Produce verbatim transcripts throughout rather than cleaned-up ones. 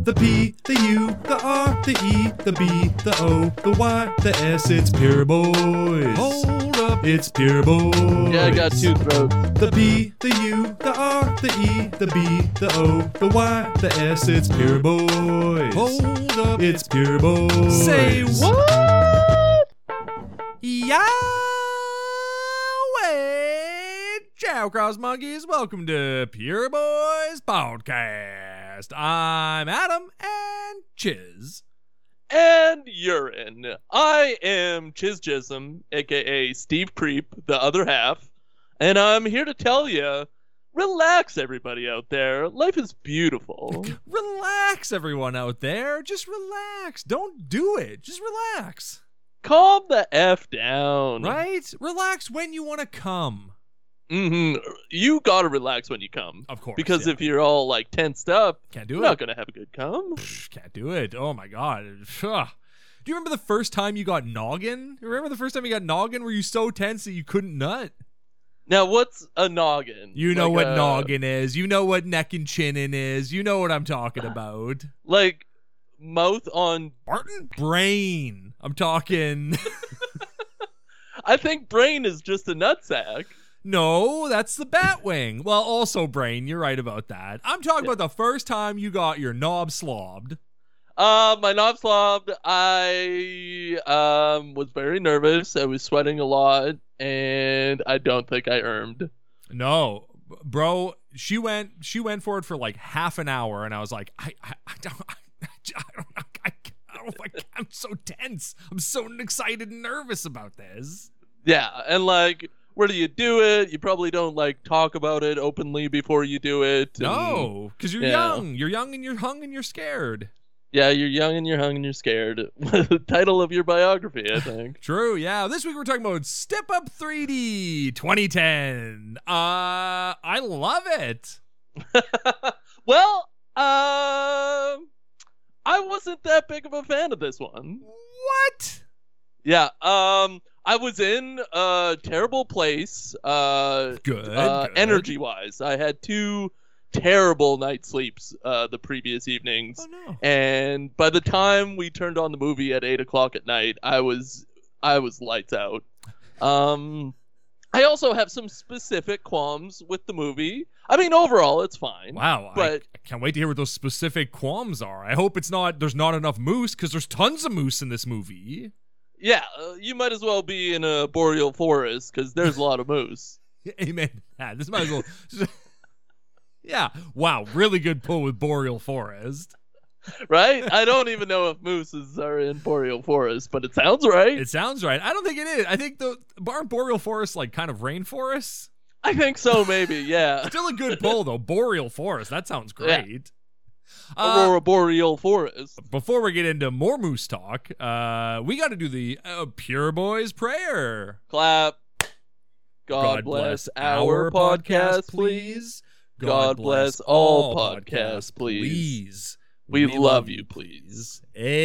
The P, the U, the R, the E, the B, the O, the Y, the S, it's Pure Boys. Hold up, it's Pure Boys. Yeah, I got two throats. The P, the U, the R, the E, the B, the O, the Y, the S, it's Pure Boys. Hold up, it's Pure Boys. Say what? Yowee! Ciao, Cross Monkeys. Welcome to Pure Boys Podcast. I'm Adam and Chiz. And urine. I am Chiz Jism, aka Steve Creep, the other half, and I'm here to tell you, relax, everybody out there. Life is beautiful. Relax, everyone out there. Just relax. Don't do it. Just relax. Calm the F down. Right? Relax when you want to come. Mm-hmm. You gotta relax when you come. Of course. Because yeah. if you're all like tensed up, Can't do you're it. not gonna have a good come. Psh, Can't do it. Oh my god. Ugh. Do you remember the first time you got noggin? Remember the first time you got noggin? Were you so tense that you couldn't nut? Now, what's a noggin? You know Like what a- noggin is. You know what neck and chinnin is. You know what I'm talking about. Like mouth on. Barton? Brain. I'm talking. I think brain is just a nutsack. No, that's the bat wing. Well, also brain. You're right about that. I'm talking Yeah. about the first time you got your knob slobbed. Uh, my knob slobbed. I um was very nervous. I was sweating a lot, and I don't think I ermed. No, b- bro. She went. She went for it for like half an hour, and I was like, I, I, I don't, I, I don't, I, I, I don't, I, I'm so tense. I'm so excited and nervous about this. Yeah, and like, where do you do it? You probably don't like talk about it openly before you do it. and- No, because you're Yeah. young. You're young and you're hung and you're scared. Yeah, you're young and you're hung and you're scared. Title of your biography, I think. True, yeah. This week we're talking about Step Up three D twenty ten. Uh, I love it. Well, um, I wasn't that big of a fan of this one. What? Yeah, um, I was in a terrible place, uh, Good. uh, good. energy-wise. I had two terrible night sleeps uh, the previous evenings, Oh no. and by the time we turned on the movie at eight o'clock at night, I was I was lights out. Um, I also have some specific qualms with the movie. I mean, overall, it's fine. Wow, I, But- I can't wait to hear what those specific qualms are. I hope it's not there's not enough moose because there's tons of moose in this movie. Yeah, uh, you might as well be in a boreal forest because there's a lot of moose. Amen. Ah, this might as well. Yeah. Wow. Really good pull with Boreal Forest. Right? I don't even know if mooses are in boreal forest, but it sounds right. It sounds right. I don't think it is. I think the aren't Boreal Forests like kind of rainforests? I think so, maybe, yeah. Still a good pull though. Boreal Forest. That sounds Yeah. great. Uh, Aurora boreal forest. before we get into more moose talk, uh, we got to do the uh, Pure Boys prayer. Clap. God, bless our podcast, please. God bless all podcasts, please. We love you, please.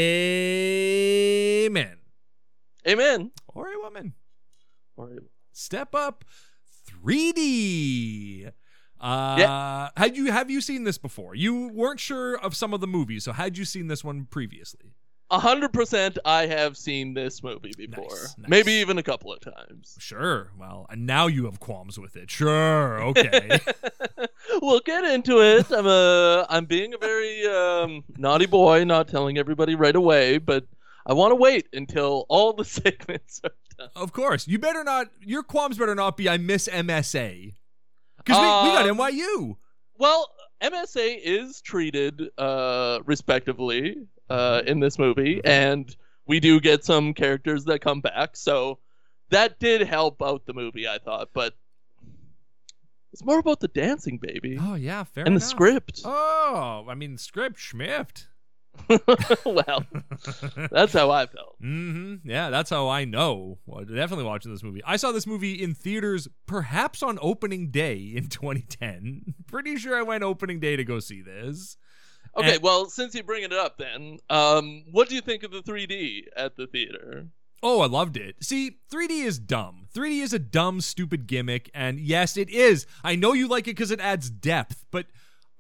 Amen. Amen. Or a woman. All right. Step Up three D. Uh, Yeah. Had you have you seen this before? You weren't sure of some of the movies, so had you seen this one previously? A hundred percent I have seen this movie before. Nice, nice. Maybe even a couple of times. Sure. Well, and now you have qualms with it. Sure. Okay. We'll get into it. I'm a I'm being a very um, naughty boy, not telling everybody right away, but I want to wait until all the segments are done. Of course. You better not. Your qualms better not be. I miss M S A. Because we, we got Um, N Y U. Well, M S A is treated uh, respectively uh, in this movie, and we do get some characters that come back, so that did help out the movie, I thought, but it's more about the dancing, baby, Oh yeah, fair and enough. the script. Oh, I mean, script schmift. Well, that's how I felt. Mm-hmm. Yeah, that's how I know. Well, definitely watching this movie. I saw this movie in theaters, perhaps on opening day in twenty ten. Pretty sure I went opening day to go see this. Okay, And- well, since you're bringing it up then, um, what do you think of the three D at the theater? Oh, I loved it. See, three D is dumb. three D is a dumb, stupid gimmick, and yes, it is. I know you like it because it adds depth, but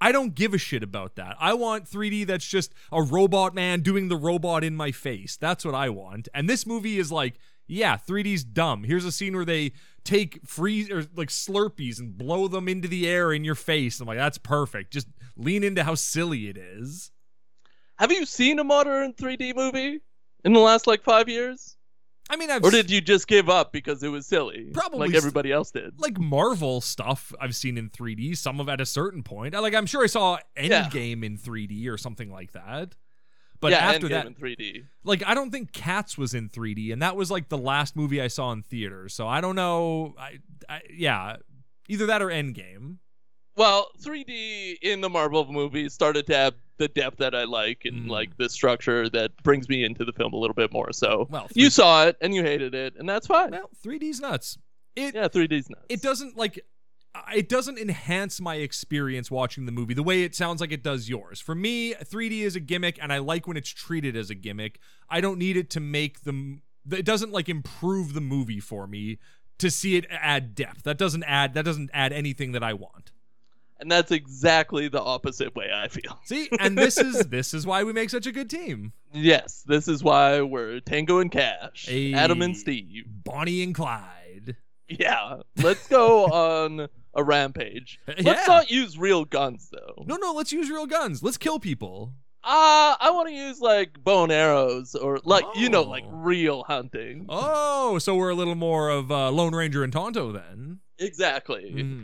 I don't give a shit about that. I want three D that's just a robot man doing the robot in my face. That's what I want. And this movie is like, yeah, three D's dumb. Here's a scene where they take freeze or like Slurpees and blow them into the air in your face. I'm like, that's perfect. Just lean into how silly it is. Have you seen a modern three D movie in the last like five years? I mean, I've or did you just give up because it was silly? Probably like everybody else did. Like Marvel stuff I've seen in three D, some of at a certain point. I, like I'm sure I saw Endgame yeah. in three D or something like that. But yeah, after Endgame that, in three D. Like I don't think Cats was in three D, and that was like the last movie I saw in theaters. So I don't know. I, I yeah, either that or Endgame. Well, three D in the Marvel movies started to have the depth that I like and mm. like the structure that brings me into the film a little bit more. So well, you saw it and you hated it, and that's fine. Well, three D's nuts. It, yeah, three D's nuts. It doesn't like it doesn't enhance my experience watching the movie the way it sounds like it does yours. For me, three D is a gimmick, and I like when it's treated as a gimmick. I don't need it to make them. It doesn't like improve the movie for me to see it add depth. That doesn't add. That doesn't add anything that I want. And that's exactly the opposite way I feel. See, and this is this is why we make such a good team. Yes, this is why we're Tango and Cash, hey, Adam and Steve, Bonnie and Clyde. Yeah, let's go on a rampage. Let's yeah. not use real guns, though. No, no, let's use real guns. Let's kill people. Uh, I want to use, like, bow and arrows or, like, oh. you know, like, real hunting. Oh, so we're a little more of uh, Lone Ranger and Tonto, then. Exactly. Mm.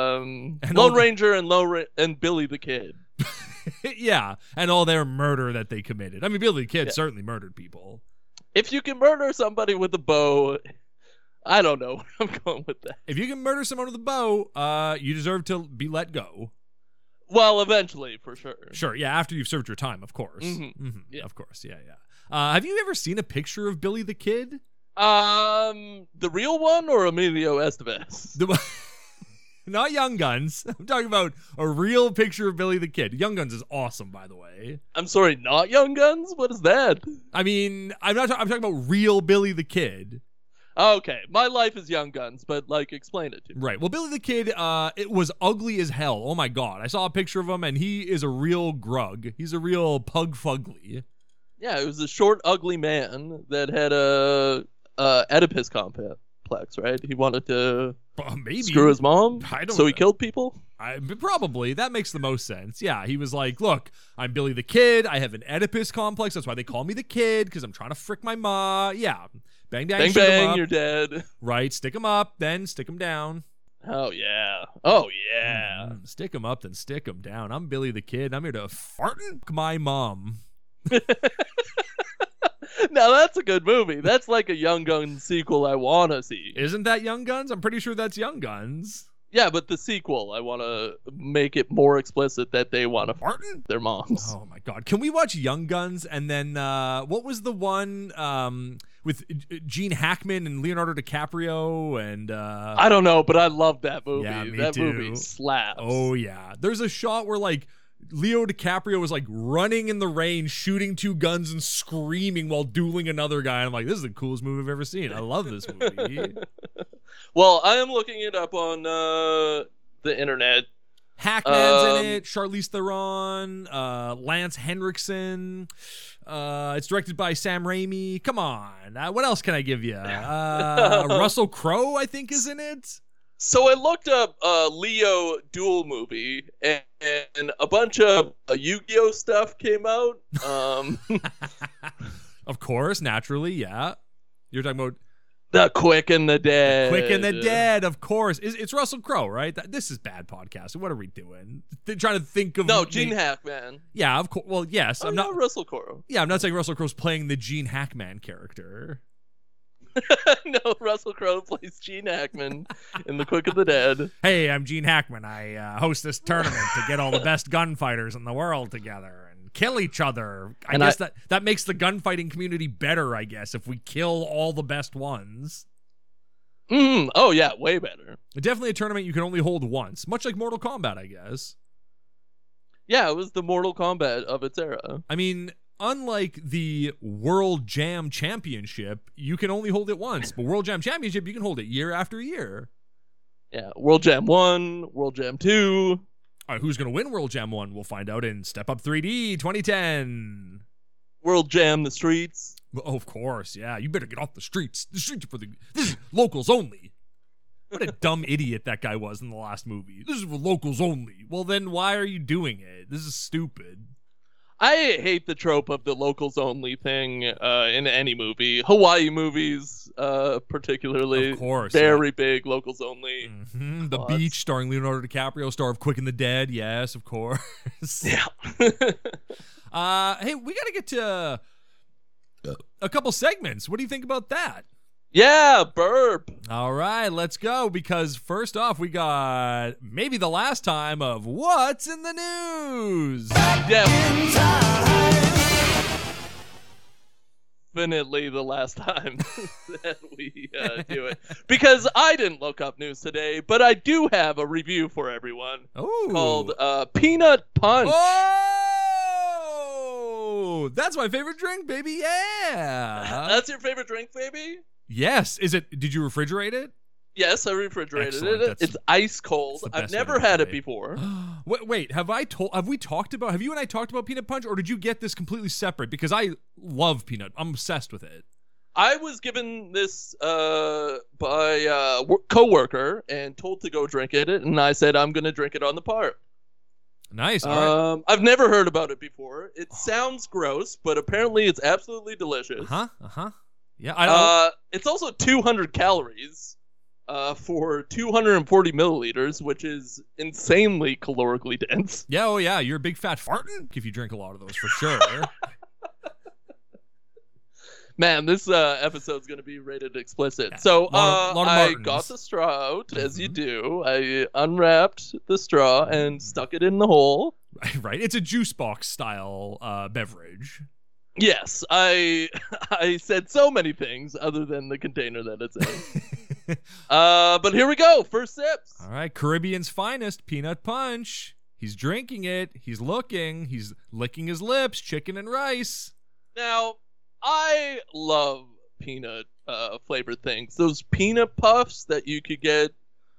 Um, and Lone the- Ranger and Lone Ra- and Billy the Kid. Yeah, and all their murder that they committed. I mean, Billy the Kid yeah. certainly murdered people. If you can murder somebody with a bow, I don't know where I'm going with that. If you can murder someone with a bow, uh, you deserve to be let go. Well, eventually, for sure. Sure, yeah, after you've served your time, of course. Mm-hmm. Mm-hmm. Yeah. Of course, yeah, yeah. Uh, have you ever seen a picture of Billy the Kid? Um, the real one or Emilio Estevez? The, not Young Guns. I'm talking about a real picture of Billy the Kid. Young Guns is awesome, by the way. I'm sorry, not Young Guns? What is that? I mean, I'm not. Ta- I'm talking about real Billy the Kid. Okay, my life is Young Guns, but like, explain it to me. Right. Well, Billy the Kid, uh, it was ugly as hell. Oh my god, I saw a picture of him, and he is a real grug. He's a real pug fugly. Yeah, it was a short, ugly man that had a, a Oedipus complex, right? He wanted to uh, maybe screw his mom, I don't so he know. killed people. I, probably that makes the most sense. Yeah, he was like, "Look, I'm Billy the Kid. I have an Oedipus complex. That's why they call me the Kid, because I'm trying to frick my ma." Yeah. Bang, bang, bang, shoot 'em bang, up. you're dead. Right, stick him up, then stick him down. Oh, yeah. Oh, yeah. Mm, stick him up, then stick him down. I'm Billy the Kid. I'm here to fartin' my mom. Now, that's a good movie. That's like a Young Guns sequel I want to see. Isn't that Young Guns? I'm pretty sure that's Young Guns. Yeah, but the sequel, I want to make it more explicit that they want to Fartin' their moms. Oh, my God. Can we watch Young Guns? And then, uh, what was the one um, with Gene Hackman and Leonardo DiCaprio? And uh, I don't know, but I love that movie. Yeah, me that too. movie slaps. Oh, yeah. There's a shot where, like, Leo DiCaprio was, like, running in the rain, shooting two guns and screaming while dueling another guy. And I'm like, this is the coolest movie I've ever seen. I love this movie. Well, I am looking it up on uh, the internet. Hackman's Um, in it. Charlize Theron, uh, Lance Henriksen. Uh, it's directed by Sam Raimi. Come on, uh, what else can I give you? Uh, Russell Crowe, I think, is in it. So I looked up a Leo duel movie, and, and a bunch of uh, Yu-Gi-Oh stuff came out. Um, Of course, naturally, yeah. You're talking about The Quick and the Dead. Quick and the Dead, of course. It's, it's Russell Crowe, right? That, this is bad podcasting. What are we doing? They're trying to think of No, Gene Hackman. Yeah, of course. Well, yes. Oh, I'm yeah, not. Russell Crowe. Yeah, I'm not saying Russell Crowe's playing the Gene Hackman character. No, Russell Crowe plays Gene Hackman in The Quick and the Dead. Hey, I'm Gene Hackman. I uh, host this tournament to get all the best gunfighters in the world together and kill each other. I And guess I- that, that makes the gunfighting community better, I guess, if we kill all the best ones. Mm, oh, yeah, way better. Definitely a tournament you can only hold once, much like Mortal Kombat, I guess. Yeah, it was the Mortal Kombat of its era. I mean, unlike the World Jam Championship, you can only hold it once. But World Jam Championship, you can hold it year after year. Yeah, World Jam one, World Jam two. All right, who's going to win World Jam one? We'll find out in Step Up three D twenty ten. World Jam the streets. Oh, of course, yeah. You better get off the streets. The streets are for the... This is locals only. What a dumb idiot that guy was in the last movie. This is for locals only. Well, then why are you doing it? This is stupid. I hate the trope of the locals only thing uh, in any movie. Hawaii movies, uh, particularly. Of course. Very yeah. big locals only. Mm-hmm. The Lots. Beach, starring Leonardo DiCaprio, star of Quick and the Dead. Yes, of course. Yeah. uh, hey, we got to get to a couple segments. What do you think about that? Yeah, burp. All right, let's go, because first off, we got maybe the last time of What's in the News? Definitely the last time that we uh, do it. Because I didn't look up news today, but I do have a review for everyone. Ooh. Called uh, Peanut Punch. Oh! That's my favorite drink, baby, yeah! That's your favorite drink, baby? Yes. Is it? Did you refrigerate it? Yes, I refrigerated Excellent. it. That's- It's ice cold. that's the I've best way never to had it play. before. wait, wait, have I told? Have we talked about? Have you and I talked about peanut punch, or did you get this completely separate? Because I love peanut. I'm obsessed with it. I was given this uh, by a wo- coworker and told to go drink it, and I said I'm gonna drink it on the part. Nice. All right. Um, I've never heard about it before. It sounds gross, but apparently it's absolutely delicious. Uh huh. Uh huh. Yeah. I don't. Uh, it's also two hundred calories uh, for two hundred forty milliliters, which is insanely calorically dense. yeah. Oh yeah. You're a big fat fartin if you drink a lot of those for sure. Man, this uh, episode's going to be rated explicit. Yeah, So lot of- uh, lot of I Martins. got the straw out, as you Mhm. do. I unwrapped the straw and stuck it in the hole. Right. Right. It's a juice box style uh, beverage. Yes, I I said so many things other than the container that it's in. uh, but here we go. First sips. All right. Caribbean's finest peanut punch. He's drinking it. He's looking. He's licking his lips. Chicken and rice. Now, I love peanut uh, flavored things. Those peanut puffs that you could get,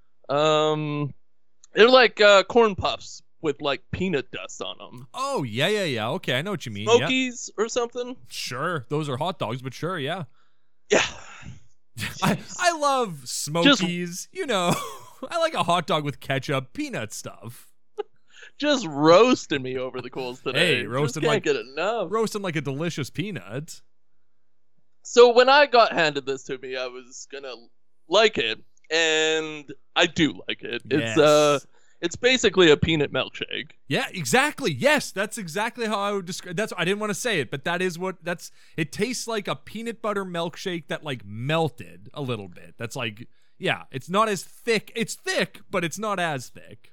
um, they're like uh, corn puffs with like peanut dust on them. Oh yeah, yeah, yeah. Okay, I know what you mean. Yeah. Smokies or something. Sure, those are hot dogs, but sure, yeah. Yeah. I, I love Smokies. You know, I like a hot dog with ketchup, peanut stuff. Just roasting me over the coals today. Hey, roasted Just like- can't get enough. Roasting like a delicious peanut. So when I got handed this to me, I was gonna like it, and I do like it. Yes. It's uh, it's basically a peanut milkshake. Yeah, exactly. Yes, that's exactly how I would describe. That's I didn't want to say it, but that is what that's. It tastes like a peanut butter milkshake that like melted a little bit. That's like, yeah, it's not as thick. It's thick, but it's not as thick.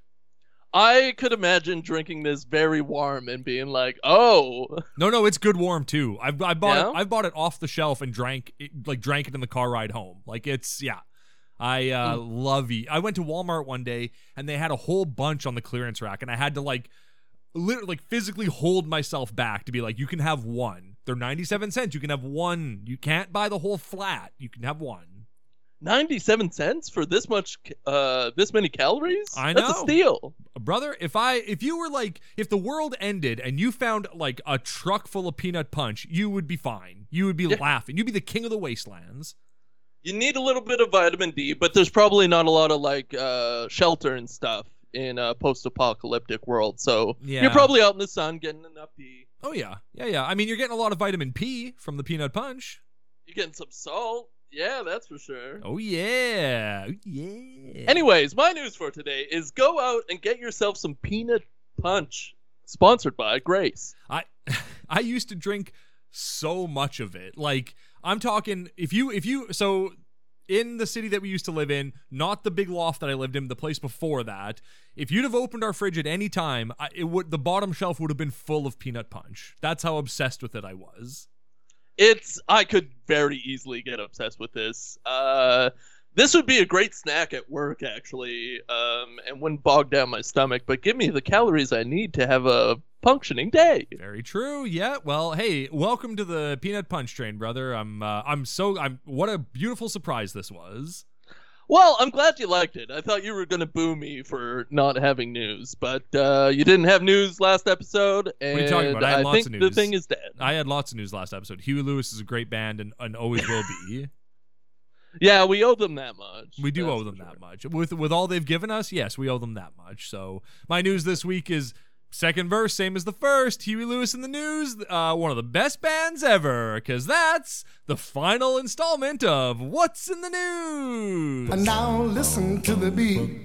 I could imagine drinking this very warm and being like, "Oh, No, no, it's good warm too. I I bought Yeah? it. I bought it off the shelf and drank it, like drank it in the car ride home. Like it's yeah. I uh, love it. I went to Walmart one day and they had a whole bunch on the clearance rack, and I had to like literally like physically hold myself back to be like, you can have one. They're ninety-seven cents. You can have one. You can't buy the whole flat. You can have one. ninety-seven cents for this much, uh, this many calories? I That's know. a steal." Brother, if I if you were like if the world ended and you found like a truck full of peanut punch, you would be fine. You would be Yeah. laughing. You'd be the king of the wastelands. You need a little bit of vitamin D, but there's probably not a lot of like uh, shelter and stuff in a post-apocalyptic world. So Yeah. you're probably out in the sun getting enough D. Oh yeah. Yeah, yeah. I mean, you're getting a lot of vitamin P from the peanut punch. You're getting some salt. Yeah, that's for sure. Oh yeah. Oh, yeah. Anyways, my news for today is go out and get yourself some peanut punch. Sponsored by Grace. I I used to drink so much of it. Like I'm talking if you if you so in the city that we used to live in, not the big loft that I lived in, the place before that, if you'd have opened our fridge at any time, I, it would the bottom shelf would have been full of peanut punch. That's how obsessed with it I was. It's I could very easily get obsessed with this. Uh, this would be a great snack at work, actually, um, and wouldn't bog down my stomach. But give me the calories I need to have a functioning day. Very true. Yeah. Well, hey, welcome to the peanut punch train, brother. I'm uh, I'm so I'm what a beautiful surprise this was. Well, I'm glad you liked it. I thought you were going to boo me for not having news, but uh, you didn't have news last episode, and What are you talking about? I had I lots think of the news. thing is dead. I had lots of news last episode. Huey Lewis is a great band and, and always will be. Yeah, we owe them that much. We do That's owe for them sure. that much. With with all they've given us, yes, we owe them that much. So my news this week is second verse, same as the first. Huey Lewis in the news, uh, one of the best bands ever, because that's the final installment of What's in the News. And now listen to the beat.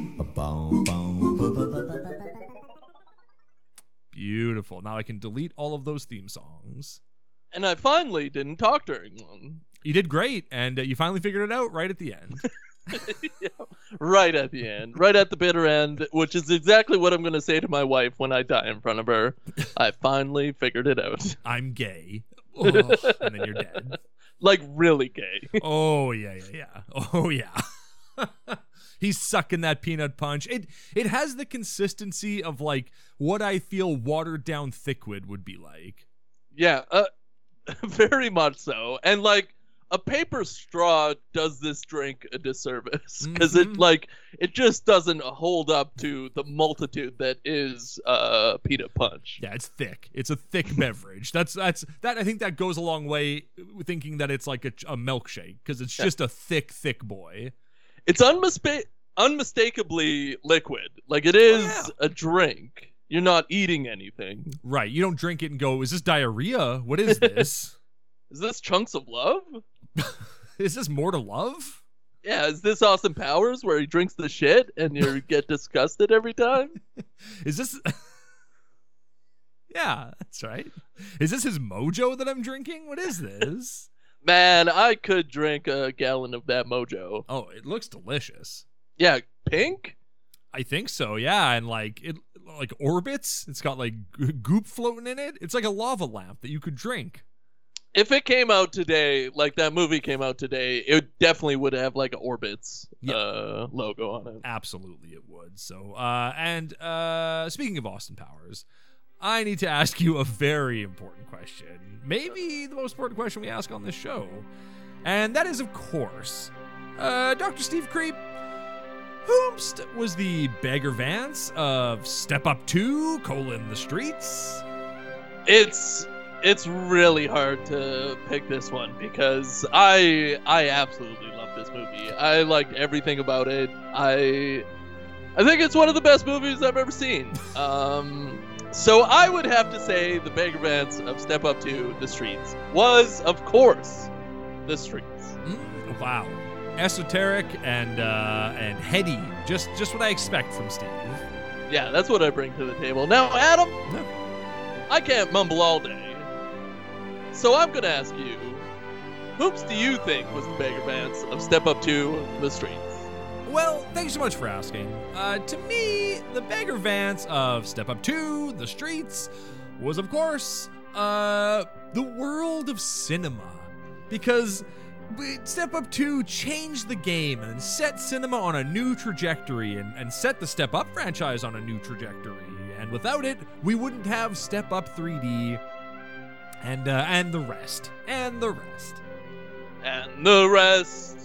Beautiful. Now I can delete all of those theme songs. And I finally didn't talk during one. You did great, and uh, you finally figured it out right at the end. Yeah, right at the end, right at the bitter end, which is exactly what I'm going to say to my wife when I die in front of her. I finally figured it out. I'm gay. Oh, and then you're dead. Like, really gay. Oh, yeah, yeah, yeah. Oh, yeah. He's sucking that peanut punch. It it has the consistency of, like, what I feel watered-down Thickwid would be like. Yeah, uh, very much so. And, like, a paper straw does this drink a disservice because Mhm. it like it just doesn't hold up to the multitude that is uh peanut punch. Yeah, it's thick. It's a thick beverage. That's that's that. I think that goes a long way with thinking that it's like a, a milkshake because it's just a thick, thick boy. It's unmispa- unmistakably liquid. Like it is yeah. a drink. You're not eating anything. Right. You don't drink it and go, "Is this diarrhea? What is this? Is this chunks of love? Is this more to love?" Yeah, is this Austin Powers where he drinks the shit and you get disgusted every time? Is this? Yeah, that's right. Is this his mojo that I'm drinking? What is this? Man, I could drink a gallon of that mojo. Oh, it looks delicious. Yeah, pink? I think so. Yeah, and like it, like orbits. It's got like g- goop floating in it. It's like a lava lamp that you could drink. If it came out today, like that movie came out today, it definitely would have like an Orbitz Yeah. uh, logo on it. Absolutely, it would. So, uh, and uh, speaking of Austin Powers, I need to ask you a very important question. Maybe the most important question we ask on this show, and that is, of course, uh, Doctor Steve Creep. Whomst was the Bagger Vance of Step Up two, colon, the streets? It's it's really hard to pick this one because I I absolutely love this movie. I liked everything about it. I I think it's one of the best movies I've ever seen. Um, so I would have to say the Bagger Vance of Step Up to the Streets was, of course, the Streets. Mm, wow. Esoteric and uh, and heady. Just just what I expect from Steve. Yeah, that's what I bring to the table. Now, Adam, I can't mumble all day. So I'm going to ask you, whoops do you think was the Bagger Vance of Step Up to the Streets? Well, thanks so much for asking. Uh, to me, the Bagger Vance of Step Up two, The Streets, was, of course, uh, the world of cinema. Because Step Up two changed the game and set cinema on a new trajectory and, and set the Step Up franchise on a new trajectory. And without it, we wouldn't have Step Up three D and, uh, and the rest. And the rest. And the rest.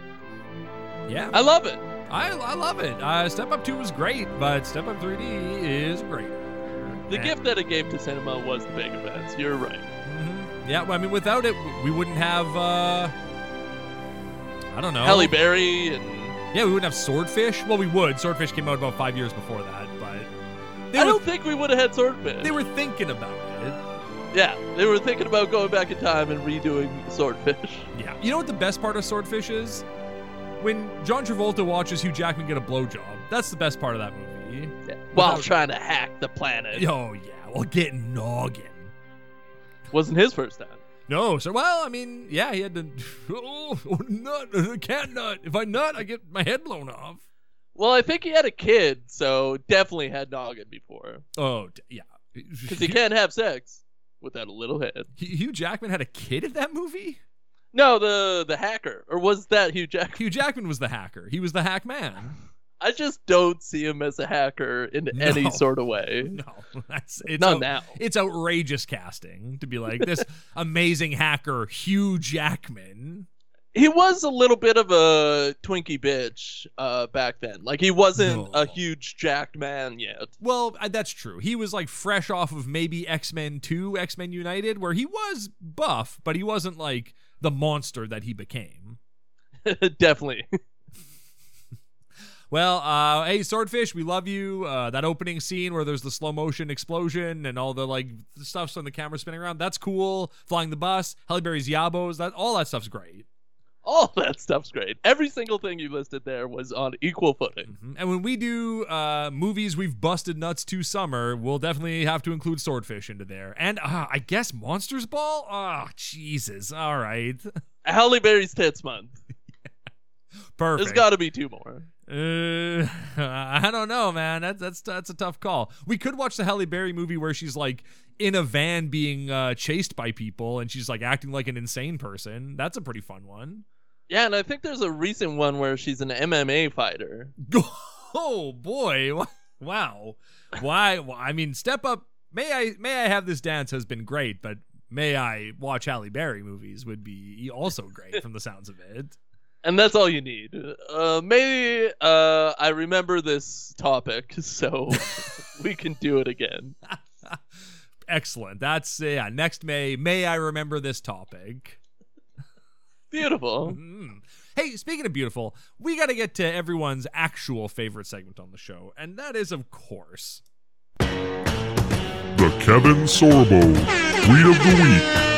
Yeah. I love it. I, I love it. Uh, Step Up two was great, but Step Up three D is greater. The And- gift that it gave to cinema was the Bagger Vance. You're right. Mhm. Yeah, well, I mean, without it, we wouldn't have, uh, I don't know. Halle Berry and Yeah, we wouldn't have Swordfish. Well, we would. Swordfish came out about five years before that, but they, I were, don't think we would have had Swordfish. they were thinking about it. Yeah, they were thinking about going back in time and redoing Swordfish. Yeah. You know what the best part of Swordfish is? When John Travolta watches Hugh Jackman get a blowjob. That's the best part of that movie. Yeah. While Without- trying to hack the planet. Oh, yeah. Well, getting noggin. Wasn't his first time. No, so, well, I mean, yeah, he had to, oh, oh, nut, I can't nut. If I nut, I get my head blown off. Well, I think he had a kid, so definitely had noggin before. Oh, d- yeah. Because he can't have sex without a little head. Hugh Jackman had a kid in that movie? No, the the hacker. Or was that Hugh Jackman? Hugh Jackman was the hacker. He was the hack man. I just don't see him as a hacker in No. any sort of way. No, that's it's Not out- now. It's outrageous casting to be like this amazing hacker Hugh Jackman. he was a little bit of a Twinkie bitch uh, back then. Like, he wasn't No. a huge jacked man yet. Well, uh, that's true. He was like fresh off of maybe X-Men two, X-Men United, where he was buff, but he wasn't like the monster that he became. Definitely. Well, uh, hey, Swordfish, we love you. Uh, that opening scene where there's the slow motion explosion and all the like stuff's on the camera spinning around, that's cool. Flying the bus, Halle Berry's Yabos, that all that stuff's great. All that stuff's great. Every single thing you listed there was on equal footing. Mm-hmm. And when we do uh, movies we've busted nuts to summer, we'll definitely have to include Swordfish into there. And uh, I guess Monsters Ball? Oh, Jesus. All right. Halle Berry's Tits Month. Perfect. There's got to be two more. Uh, I don't know, man. That's that's that's a tough call. We could watch the Halle Berry movie where she's like in a van being uh, chased by people and she's like acting like an insane person. That's a pretty fun one. Yeah, and I think there's a recent one where she's an M M A fighter. Oh boy! Wow. Why? Well, I mean, Step Up. May I? May I Have This Dance has been great, but May I Watch Halle Berry movies would be also great from the sounds of it. And that's all you need. Uh, maybe uh, I remember this topic, so we can do it again. Excellent. That's uh, yeah. Next May, may I remember this topic. Beautiful. Mm. Hey, speaking of beautiful, we got to get to everyone's actual favorite segment on the show, and that is, of course, The Kevin Sorbo Tweet of the Week.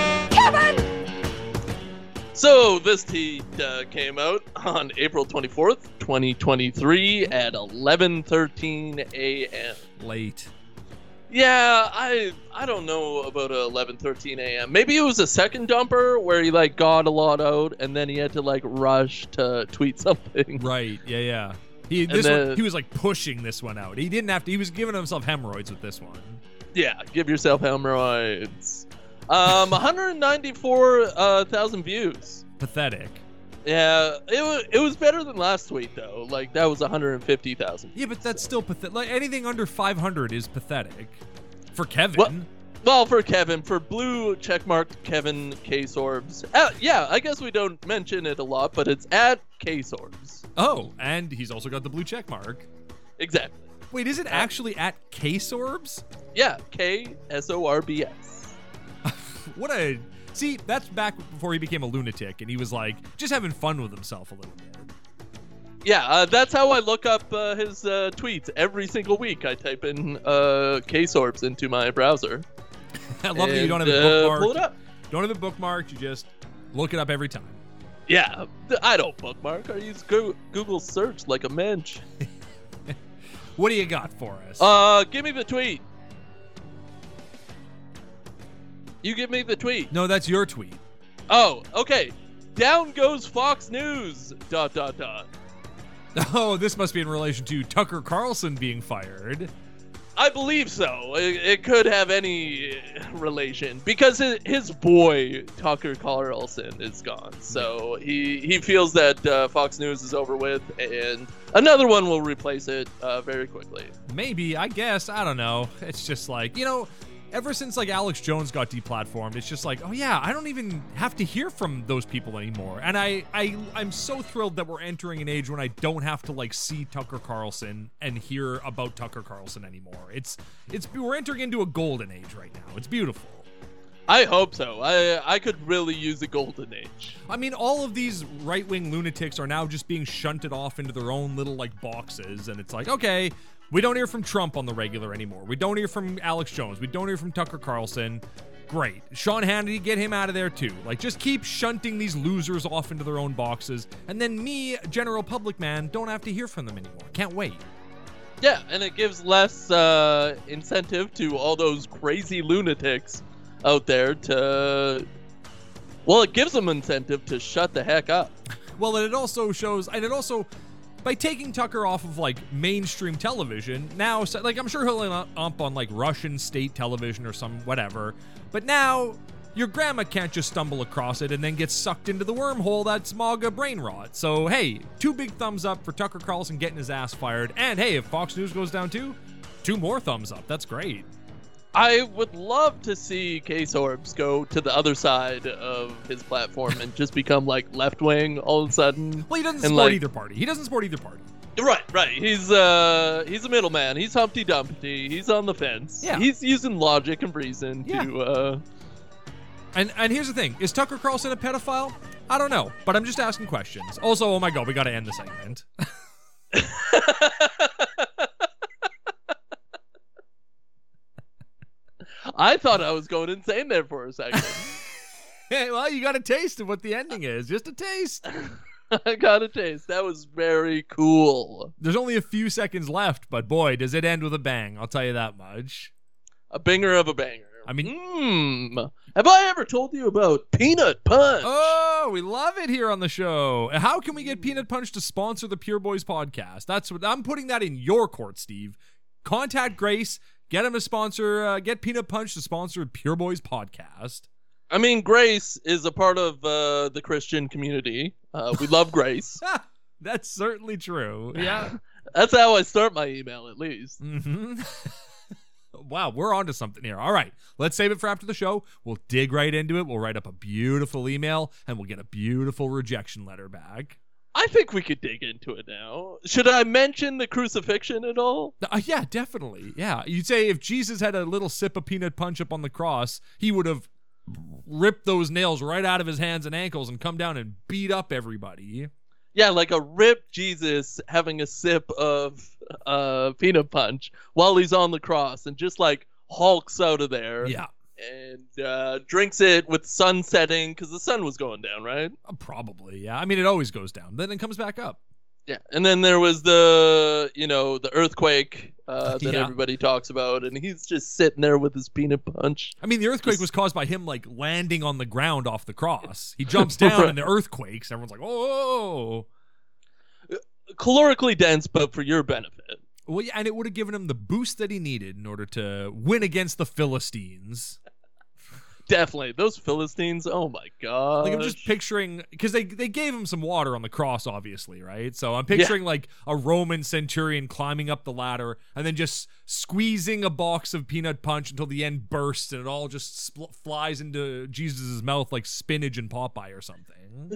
So this tweet uh, came out on April twenty-fourth, twenty twenty-three at eleven thirteen a.m. late. Yeah, I I don't know about eleven thirteen a.m. Maybe it was a second dumper where he like got a lot out and then he had to like rush to tweet something. Right. Yeah. Yeah. He this then- one, he was like pushing this one out. He didn't have to. He was giving himself hemorrhoids with this one. Yeah, give yourself hemorrhoids. Um, one hundred ninety-four thousand views. Pathetic. Yeah, it was it was better than last tweet though. Like that was one hundred fifty thousand. Yeah, but that's still pathetic. Like anything under five hundred is pathetic. For Kevin. Well, well, for Kevin, for blue checkmarked Kevin K Sorbs. Uh, yeah, I guess we don't mention it a lot, but it's at K Sorbs. Oh, and he's also got the blue check mark. Exactly. Wait, is it actually at K-Sorbs? Yeah, K S O R B S. What a... See, that's back before he became a lunatic, and he was like, just having fun with himself a little bit. Yeah, uh, that's how I look up uh, his uh, tweets every single week. I type in uh, K Sorbs into my browser. I love that you don't have and, it uh, bookmarked. pull it up. Don't have it bookmarked, you just look it up every time. Yeah, I don't bookmark. I use Go- Google search like a mensch. What do you got for us? Uh, give me the tweet. You give me the tweet. no, that's your tweet. Oh, okay. Down goes Fox News. Dot dot dot. Oh, this must be in relation to Tucker Carlson being fired. I believe so. It, it could have any relation because his, his boy Tucker Carlson is gone. So he he feels that uh, Fox News is over with, and another one will replace it uh, very quickly. Maybe, I guess, I don't know. It's just like, you know, ever since like Alex Jones got deplatformed, it's just like, oh yeah, I don't even have to hear from those people anymore. And I, I, I'm so thrilled that we're entering an age when I don't have to like see Tucker Carlson and hear about Tucker Carlson anymore. It's, it's, we're entering into a golden age right now. It's beautiful. I hope so. I I could really use a golden age. I mean, all of these right-wing lunatics are now just being shunted off into their own little like boxes, and it's like, okay, we don't hear from Trump on the regular anymore. We don't hear from Alex Jones. We don't hear from Tucker Carlson. Great. Sean Hannity, get him out of there too. Like, just keep shunting these losers off into their own boxes, and then me, general public man, don't have to hear from them anymore. Can't wait. Yeah, and it gives less uh, incentive to all those crazy lunatics out there to. Well, it gives them incentive to shut the heck up. Well, and it also shows, and it also, by taking Tucker off of like mainstream television, now, so- like I'm sure he'll end up on like Russian state television or some whatever, but now your grandma can't just stumble across it and then get sucked into the wormhole that's MAGA brain rot. So hey, two big thumbs up for Tucker Carlson getting his ass fired, and hey, if Fox News goes down too, two more thumbs up. That's great. I would love to see Case Orbs go to the other side of his platform and just become like left wing all of a sudden. Well, he doesn't and, support like, either party. He doesn't support either party. Right, right. He's uh he's a middleman. He's Humpty Dumpty. He's on the fence. Yeah. He's using logic and reason Yeah. to uh And and here's the thing: is Tucker Carlson a pedophile? I don't know, but I'm just asking questions. Also, oh my god, we got to end the segment. I thought I was going insane there for a second. Hey, well, you got a taste of what the ending is. Just a taste. I got a taste. That was very cool. There's only a few seconds left, but boy, does it end with a bang. I'll tell you that much. A banger of a banger. I mean- mm, have I ever told you about Peanut Punch? Oh, we love it here on the show. How can we get Peanut Punch to sponsor the Pure Boys podcast? That's what I'm putting that in your court, Steve. Contact Grace, get him to sponsor, uh, get Peanut Punch to sponsor Pure Boys podcast. I mean, Grace is a part of uh, the Christian community. Uh, we love Grace. That's certainly true. Yeah. That's how I start my email, at least. Mm-hmm. Wow, we're onto something here. All right, let's save it for after the show. We'll dig right into it. We'll write up a beautiful email, and we'll get a beautiful rejection letter back. I think we could dig into it now. Should I mention the crucifixion at all? Uh, yeah, definitely. Yeah, you'd say if Jesus had a little sip of peanut punch up on the cross, he would have ripped those nails right out of his hands and ankles and come down and beat up everybody. Yeah, like a ripped Jesus having a sip of uh, peanut punch while he's on the cross and just like hulks out of there. Yeah. And uh, drinks it with sun setting because the sun was going down, right? Uh, probably, yeah. I mean, it always goes down. Then it comes back up. Yeah. And then there was the, you know, the earthquake uh, that Yeah. everybody talks about. And he's just sitting there with his peanut punch. I mean, the earthquake Just- was caused by him, like, landing on the ground off the cross. He jumps down Right. and the earth quakes. Everyone's like, oh. Calorically dense, but for your benefit. Well, yeah, and it would have given him the boost that he needed in order to win against the Philistines. Definitely. Those Philistines, oh my god. Like, I'm just picturing, because they, they gave him some water on the cross, obviously, right? So I'm picturing, like, a Roman centurion climbing up the ladder and then just squeezing a box of peanut punch until the end bursts and it all just spl- flies into Jesus' mouth like spinach and Popeye or something.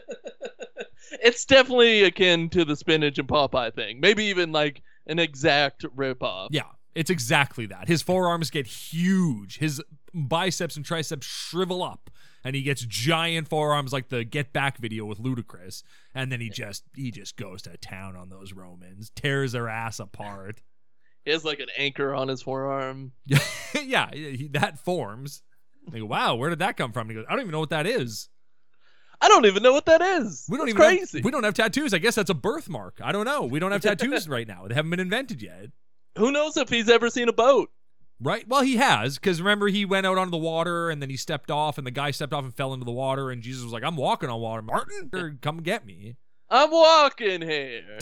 It's definitely akin to the spinach and Popeye thing. Maybe even like an exact ripoff. Yeah, it's exactly that. His forearms get huge. His biceps and triceps shrivel up. And he gets giant forearms like the Get Back video with Ludacris. And then he just he just goes to town on those Romans. Tears their ass apart. He has like an anchor on his forearm. Yeah, he, that forms. They go, wow, where did that come from? He goes, I don't even know what that is. I don't even know what that is. We don't That's even crazy. Have, we don't have tattoos. I guess that's a birthmark. I don't know. We don't have tattoos right now. They haven't been invented yet. Who knows if he's ever seen a boat? Right? Well, he has, because remember he went out onto the water and then he stepped off and the guy stepped off and fell into the water and Jesus was like, I'm walking on water. Martin, or come get me. I'm walking here.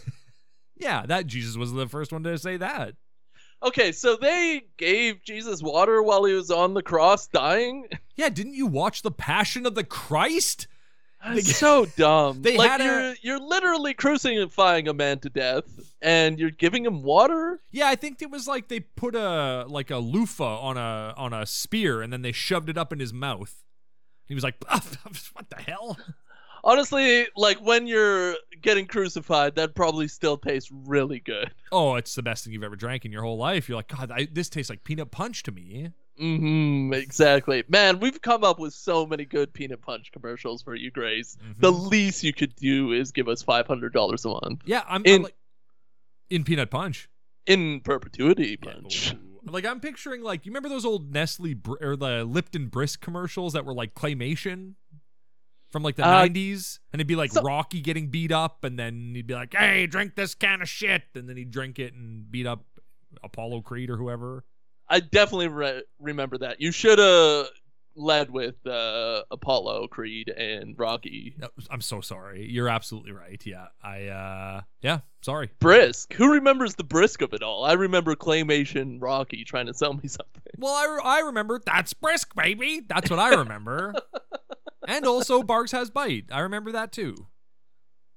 Yeah, that Jesus was the first one to say that. Okay, so they gave Jesus water while he was on the cross dying? Yeah, didn't you watch The Passion of the Christ? That's so dumb. they like had a- you're you're literally crucifying a man to death and you're giving him water? Yeah, I think it was like they put a like a loofah on a on a spear and then they shoved it up in his mouth. He was like, what the hell? Honestly, like when you're getting crucified, that probably still tastes really good. Oh, it's the best thing you've ever drank in your whole life. You're like, God, I, this tastes like peanut punch to me. Mm-hmm, exactly. Man, we've come up with so many good peanut punch commercials for you, Grace. Mhm. The least you could do is give us five hundred dollars a month. Yeah, I'm, In- I'm like in peanut punch. In perpetuity punch. Ooh. Like I'm picturing like you remember those old Nestle Br- or the Lipton Brisk commercials that were like claymation from like the Uh, nineties, and it'd be like so- Rocky getting beat up, and then he'd be like, "Hey, drink this can of shit," and then he'd drink it and beat up Apollo Creed or whoever. I definitely re- remember that. You should have led with uh, Apollo, Creed, and Rocky. No, I'm so sorry. You're absolutely right. Yeah, I uh, yeah, sorry. Brisk. Who remembers the brisk of it all? I remember claymation Rocky trying to sell me something. Well, I, I remember that's brisk, baby. That's what I remember. And also, Barks has bite. I remember that too.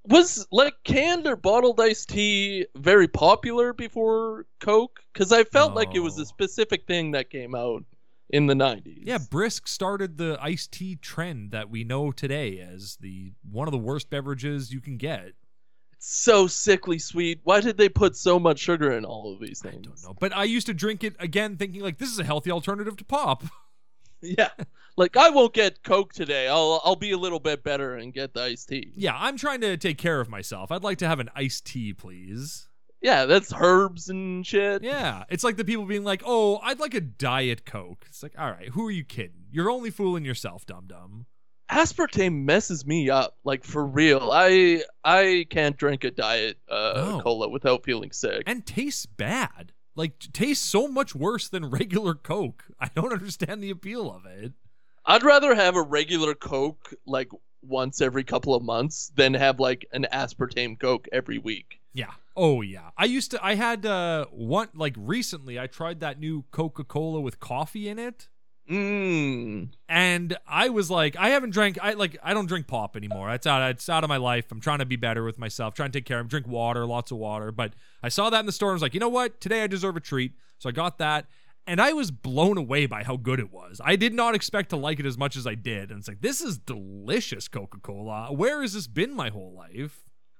Was like canned or bottled iced tea very popular before Coke? Because I felt like it was No. a specific thing that came out in the nineties. Yeah, Brisk started the iced tea trend that we know today as the one of the worst beverages you can get. It's so sickly sweet. Why did they put so much sugar in all of these things? I don't know. But I used to drink it again thinking like this is a healthy alternative to pop. Yeah. Like, I won't get Coke today. I'll I'll be a little bit better and get the iced tea. Yeah, I'm trying to take care of myself. I'd like to have an iced tea, please. Yeah, that's herbs and shit. Yeah, it's like the people being like, "Oh, I'd like a Diet Coke." It's like, all right, who are you kidding? You're only fooling yourself, dum dum. Aspartame messes me up, like, for real. I I can't drink a diet uh, No. cola without feeling sick. And tastes bad. Like t- tastes so much worse than regular Coke. I don't understand the appeal of it. I'd rather have a regular Coke like once every couple of months than have like an aspartame Coke every week. Yeah. Oh yeah. I used to I had uh one like recently I tried that new Coca-Cola with coffee in it. Mmm. And I was like, I haven't drank I like I don't drink pop anymore. It's out it's out of my life. I'm trying to be better with myself, trying to take care of drink water, lots of water. But I saw that in the store and was like, you know what? Today I deserve a treat. So I got that. And I was blown away by how good it was. I did not expect to like it as much as I did. And it's like, this is delicious Coca-Cola. Where has this been my whole life?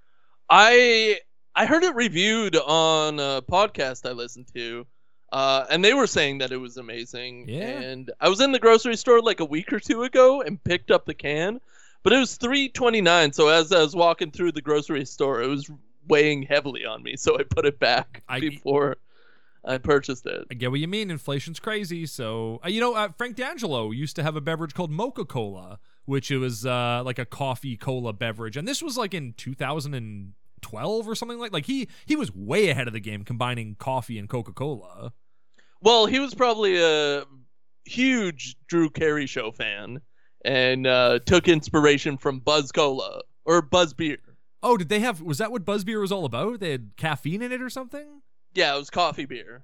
I I heard it reviewed on a podcast I listened to, uh, and they were saying that it was amazing. Yeah. And I was in the grocery store like a week or two ago and picked up the can, but it was three twenty-nine. So as I was walking through the grocery store, it was weighing heavily on me. So I put it back I- before I purchased it. I get what you mean. Inflation's crazy. So, uh, you know, uh, Frank D'Angelo used to have a beverage called Mocha Cola, which it was uh, like a coffee cola beverage. And this was like in two thousand twelve or something like like he he was way ahead of the game combining coffee and Coca-Cola. Well, he was probably a huge Drew Carey show fan and uh, took inspiration from Buzz Cola or Buzz Beer. Oh, did they have was that what Buzzbeer was all about? They had caffeine in it or something? Yeah, it was coffee beer.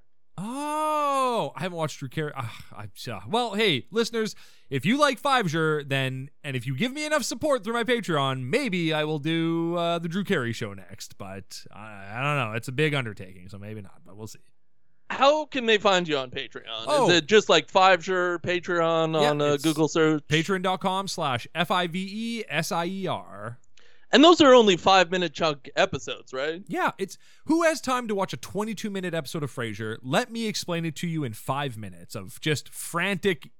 Oh, I haven't watched Drew Carey. Uh, I, uh, well, hey, listeners, if you like Five-Ger, then, and if you give me enough support through my Patreon, maybe I will do uh, the Drew Carey show next. But I, I don't know. It's a big undertaking, so maybe not, but we'll see. How can they find you on Patreon? Oh. Is it just like Five-Ger, Patreon Yeah, on a it's Google search? Patreon.com slash F I V E S I E R. And those are only five minute chunk episodes, right? Yeah, it's who has time to watch a twenty-two minute episode of Frasier? Let me explain it to you in five minutes of just frantic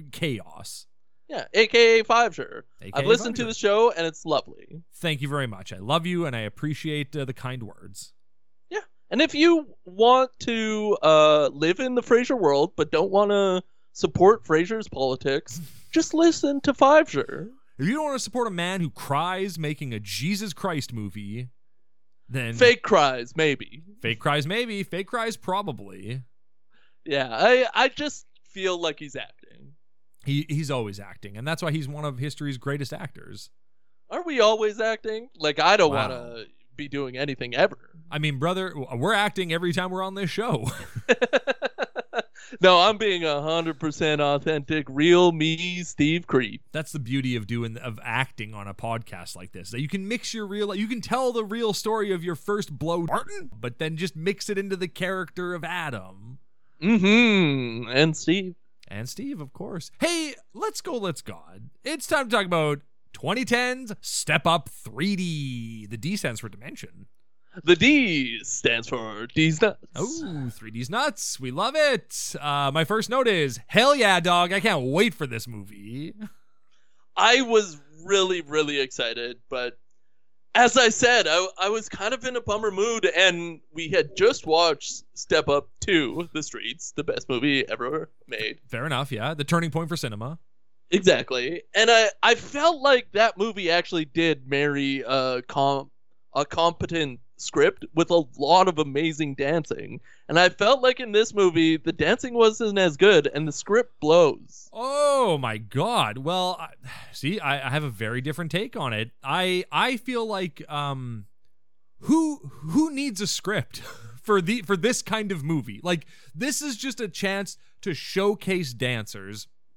chaos. Yeah, aka Five-Ger. A K A I've listened to Five-Ger. the show and it's lovely. Thank you very much. I love you and I appreciate uh, the kind words. Yeah. And if you want to uh, live in the Frasier world but don't want to support Frasier's politics, just listen to Five-Ger. If you don't want to support a man who cries making a Jesus Christ movie, then Fake cries, maybe. fake cries maybe, fake cries probably. Yeah, I I just feel like he's acting. He he's always acting, and that's why he's one of history's greatest actors. Are we always acting? Like, I don't Wow. want to be doing anything ever. I mean, brother, we're acting every time we're on this show. No, I'm being one hundred percent authentic, real me, Steve Creep. That's the beauty of doing of acting on a podcast like this. That you can mix your real, you can tell the real story of your first blow, Martin, but then just mix it into the character of Adam. Mm-hmm. And Steve. And Steve, of course. Hey, let's go, let's God. It's time to talk about twenty ten's Step Up three D. The D stands for dimension. The D stands for D's Nuts. Oh, three D's nuts. We love it. Uh, my first note is, hell yeah, dog. I can't wait for this movie. I was really, really excited, but as I said, I, I was kind of in a bummer mood, and we had just watched Step Up two, The Streets, the best movie ever made. Fair enough, yeah. The turning point for cinema. Exactly. And I, I felt like that movie actually did marry a, com- a competent script with a lot of amazing dancing. And I felt like in this movie, the dancing wasn't as good, and the script blows. Oh my God. Well, I, see, I, I have a very different take on it. I I feel like um, who who needs a script for the for this kind of movie? Like, this is just a chance to showcase dancers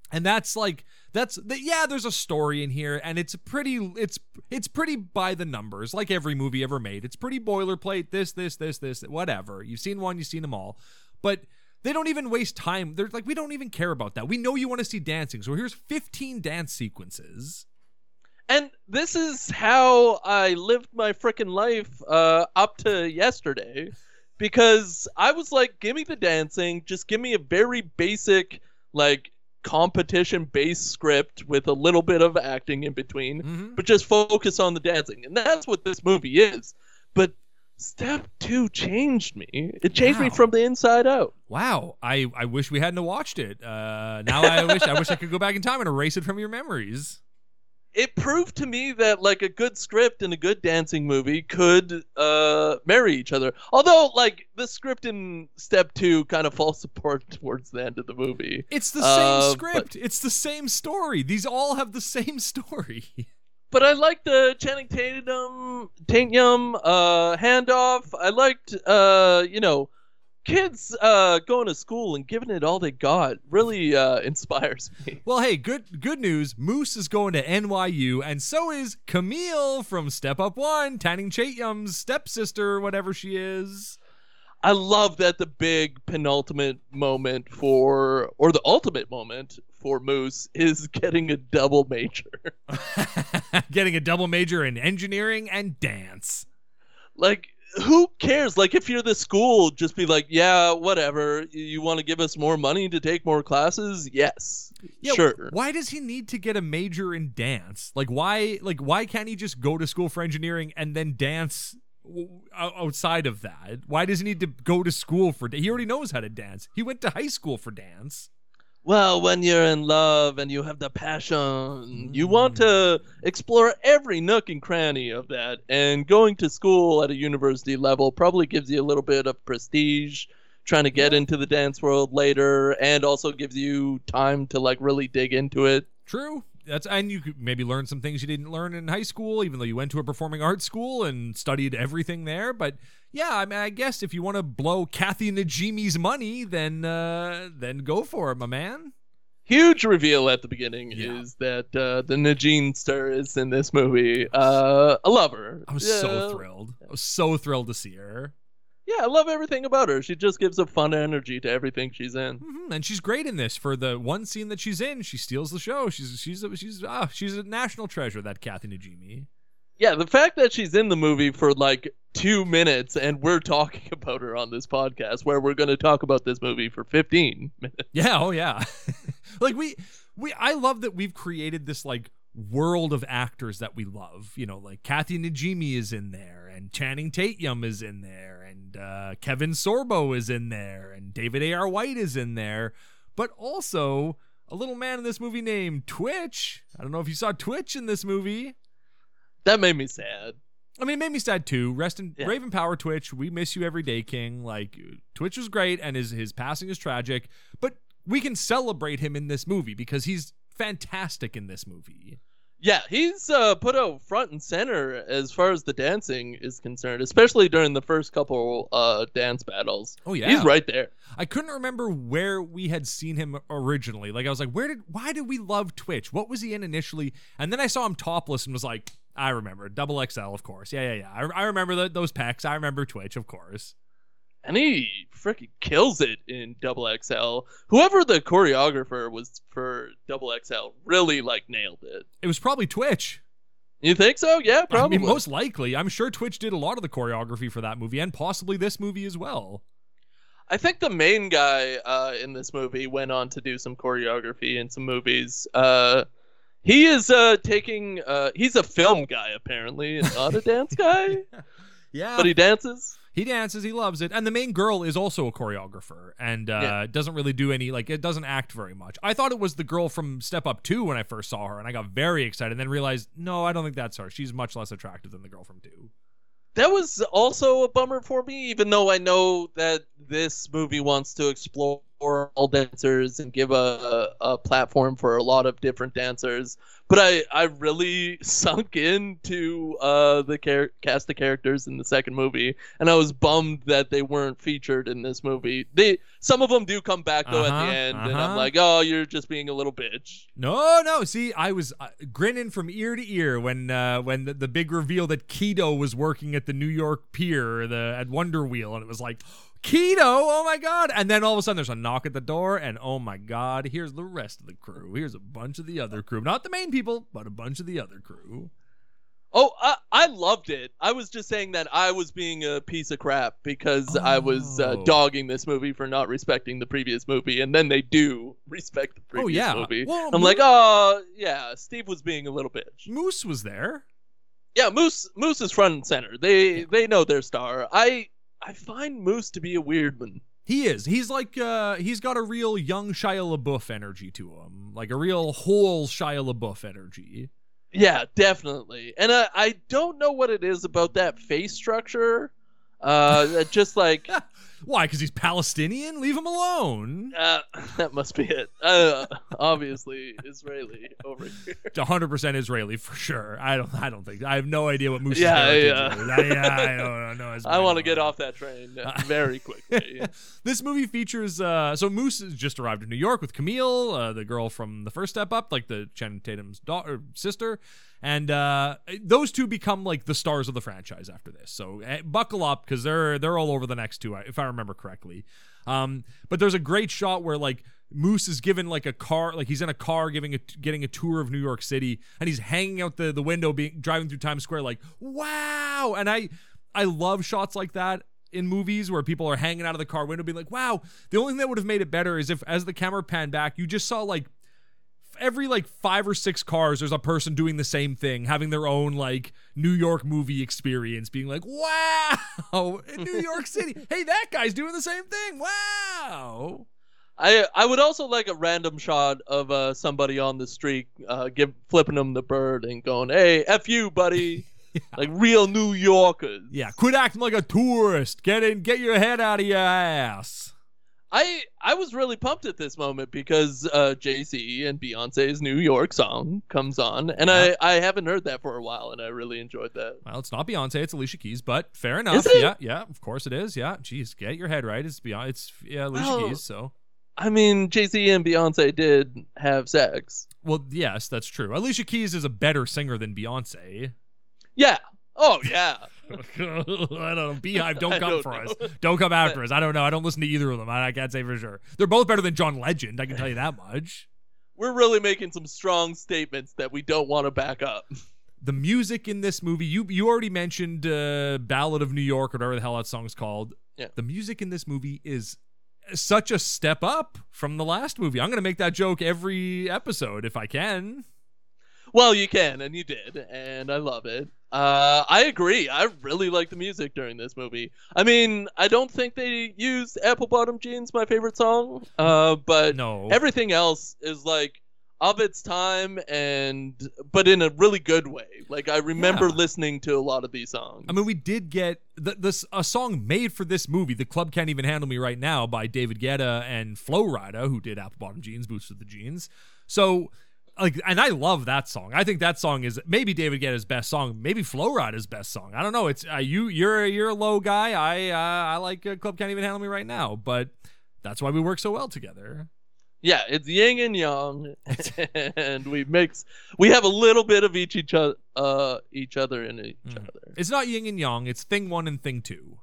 And that's like that's the, yeah, there's a story in here, and it's pretty it's it's pretty by the numbers, like every movie ever made. It's pretty boilerplate. This this this this whatever. You've seen one, you've seen them all, but they don't even waste time. They're like, we don't even care about that. We know you want to see dancing, so here's fifteen dance sequences. And this is how I lived my frickin' life uh, up to yesterday, because I was like, give me the dancing, just give me a very basic like competition-based script with a little bit of acting in between, mm-hmm. but just focus on the dancing. And that's what this movie is. But Step Two changed me. It changed wow. me from the inside out. Wow. I, I wish we hadn't watched it. Uh, now I wish I wish I could go back in time and erase it from your memories. It proved to me that like a good script and a good dancing movie could uh, marry each other. Although like the script in Step Two kind of falls apart towards the end of the movie. It's the same uh, script. But, it's the same story. These all have the same story. But I liked the Channing Tatum, Tatum uh, handoff. I liked, uh, you know, kids uh, going to school and giving it all they got really uh, inspires me. Well, hey, good good news. Moose is going to N Y U, and so is Camille from Step Up One, Channing Tatum's stepsister, whatever she is. I love that the big penultimate moment for, or the ultimate moment for Moose is getting a double major. Getting a double major in engineering and dance. Like, who cares? Like, if you're the school, just be like, yeah, whatever. You want to give us more money to take more classes? Yes. Yeah, sure. Why does he need to get a major in dance? Like, why like why can't he just go to school for engineering and then dance outside of that? Why does he need to go to school for he already knows how to dance. He went to high school for dance. Well, when you're in love and you have the passion, mm. you want to explore every nook and cranny of that. And going to school at a university level probably gives you a little bit of prestige, trying to get yeah. into the dance world later, and also gives you time to like really dig into it. True. That's and you could maybe learn some things you didn't learn in high school, even though you went to a performing arts school and studied everything there. But yeah, I mean, I guess if you want to blow Kathy Najimy's money, then uh, then go for it, my man. Huge reveal at the beginning yeah. is that uh, the Najin star is in this movie. Uh, I love her. I was yeah. so thrilled. I was so thrilled to see her. Yeah, I love everything about her. She just gives a fun energy to everything she's in, mm-hmm. and she's great in this. For the one scene that she's in, she steals the show. She's she's a, she's ah, she's a national treasure. That Kathy Najimy. Yeah, the fact that she's in the movie for like two minutes, and we're talking about her on this podcast, where we're going to talk about this movie for fifteen minutes. Yeah, oh yeah. like we we I love that we've created this like world of actors that we love. You know, like Kathy Najimy is in there, and Channing Tatum is in there, and uh, Kevin Sorbo is in there, and David A R. White is in there, but also a little man in this movie named Twitch. I don't know if you saw Twitch in this movie. That made me sad. I mean, it made me sad too. Rest in yeah. Raven Power, Twitch. We miss you every day, King. Like, Twitch was great, and his his passing is tragic, but we can celebrate him in this movie because he's fantastic in this movie. Yeah, he's uh, put out front and center as far as the dancing is concerned, especially during the first couple uh, dance battles. Oh yeah, he's right there. I couldn't remember where we had seen him originally. Like, I was like, where did, why did we love Twitch? What was he in initially? And then I saw him topless and was like, I remember double X L, of course. Yeah, yeah, yeah. I, I remember the, those pecs. I remember Twitch, of course. And he freaking kills it in double X L. Whoever the choreographer was for double X L really like nailed it. It was probably Twitch. You think so? Yeah, probably. I mean, most likely. I'm sure Twitch did a lot of the choreography for that movie and possibly this movie as well. I think the main guy uh, in this movie went on to do some choreography in some movies. Uh, he is uh, taking... Uh, he's a film guy, apparently, and not a dance guy. Yeah. But he dances. He dances, he loves it. And the main girl is also a choreographer and uh, yeah. doesn't really do any, like, it doesn't act very much. I thought it was the girl from Step Up two when I first saw her, and I got very excited and then realized, no, I don't think that's her. She's much less attractive than the girl from two. That was also a bummer for me, even though I know that this movie wants to explore all dancers and give a, a platform for a lot of different dancers. But I, I really sunk into uh, the char- cast of characters in the second movie, and I was bummed that they weren't featured in this movie. They some of them do come back though Uh-huh, at the end, and uh-huh. I'm like, oh, you're just being a little bitch. No, no. See, I was uh, grinning from ear to ear when uh, when the, the big reveal that Keto was working at the New York Pier, the at Wonder Wheel, and it was like, Keto, oh my God. And then all of a sudden there's a knock at the door, and oh my God, here's the rest of the crew. Here's a bunch of the other crew. Not the main people, but a bunch of the other crew. Oh, I, I loved it. I was just saying that I was being a piece of crap because I was uh, Oh. dogging this movie for not respecting the previous movie, and then they do respect the previous Oh, yeah. movie. Well, I'm Mo- like, oh, yeah, Steve was being a little bitch. Moose was there. Yeah, Moose Moose is front and center. They they know their star. I I find Moose to be a weird one. He is. He's like, uh, he's got a real young Shia LaBeouf energy to him. Like a real whole Shia LaBeouf energy. Yeah, definitely. And I, I don't know what it is about that face structure. Uh, that just like Why? Because he's Palestinian? Leave him alone. uh, that must be it. Uh, obviously Israeli over here. one hundred percent Israeli for sure. I don't. I don't think. I have no idea what Moose's Yeah, heritage yeah. is. I, yeah, I don't know. his I want to background. get off that train very quickly. This movie features. Uh, so Moose has just arrived in New York with Camille, uh, the girl from the first Step Up, like the Channing Tatum's daughter, sister, and uh, those two become like the stars of the franchise after this. So uh, buckle up because they're they're all over the next two, if I remember correctly. Um, but there's a great shot where like Moose is given like a car, like he's in a car giving a getting a tour of New York City, and he's hanging out the the window, being driving through Times Square, like wow. And I I love shots like that in movies where people are hanging out of the car window, being like wow. The only thing that would have made it better is if, as the camera panned back, you just saw like every like five or six cars, there's a person doing the same thing, having their own like New York movie experience, being like, wow, in New York City. Hey, that guy's doing the same thing. Wow. I I would also like a random shot of uh, somebody on the street uh, give flipping them the bird and going, "Hey, f you, buddy," Yeah. like real New Yorkers. Yeah, quit acting like a tourist. Get in, get your head out of your ass. I I was really pumped at this moment because uh, Jay-Z and Beyonce's New York song comes on, and Yeah. I, I haven't heard that for a while, and I really enjoyed that. Well, it's not Beyonce, it's Alicia Keys, but fair enough. Is it? Yeah, yeah, of course it is. Yeah, jeez, get your head right. It's Beyonce. It's yeah, Alicia Well, Keys. So, I mean, Jay-Z and Beyonce did have sex. well, yes, that's true. Alicia Keys is a better singer than Beyonce. Yeah. Oh yeah. I don't know. Beehive, don't I come don't for know. us. Don't come after us. I don't know. I don't listen to either of them. I, I can't say for sure. They're both better than John Legend. I can tell you that much. We're really making some strong statements that we don't want to back up. The music in this movie, you you already mentioned uh, Ballad of New York, or whatever the hell that song's called. Yeah. The music in this movie is such a step up from the last movie. I'm going to make that joke every episode if I can. Well, you can, and you did, and I love it. Uh, I agree. I really like the music during this movie. I mean, I don't think they used Apple Bottom Jeans, my favorite song, uh, but No. everything else is like of its time, and but in a really good way. Like I remember Yeah. listening to a lot of these songs. I mean, we did get th- this a song made for this movie. The Club Can't Even Handle Me Right Now by David Guetta and Flo Rida, who did Apple Bottom Jeans, Boots with the Jeans. So, like, and I love that song. I think that song is maybe David Guetta's best song, maybe Flo Rida's best song. I don't know. It's uh, you. You're you're a low guy. I uh, I like uh, Club Can't Even Handle Me Right Now, but that's why we work so well together. Yeah, it's yin and yang, and we mix. We have a little bit of each each other, uh, each other in each Mm. other. It's not yin and yang. It's thing one and thing two.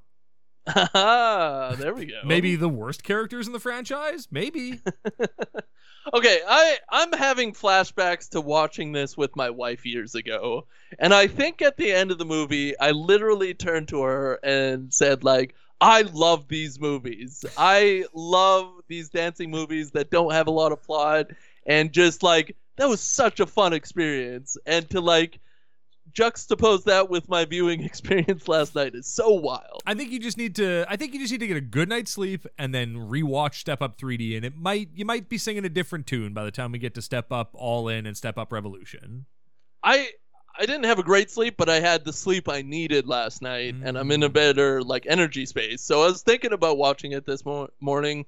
Ah, there we go. Maybe the worst characters in the franchise. Maybe. Okay, I I'm having flashbacks to watching this with my wife years ago, and I think at the end of the movie, I literally turned to her and said like, "I love these movies. I love these dancing movies that don't have a lot of plot, and just like that was such a fun experience." And to like juxtapose that with my viewing experience last night is so wild. I think you just need to. I think you just need to get a good night's sleep and then rewatch Step Up three D, and it might you might be singing a different tune by the time we get to Step Up All In and Step Up Revolution. I I didn't have a great sleep, but I had the sleep I needed last night, and I'm in a better like energy space. So I was thinking about watching it this mo- morning,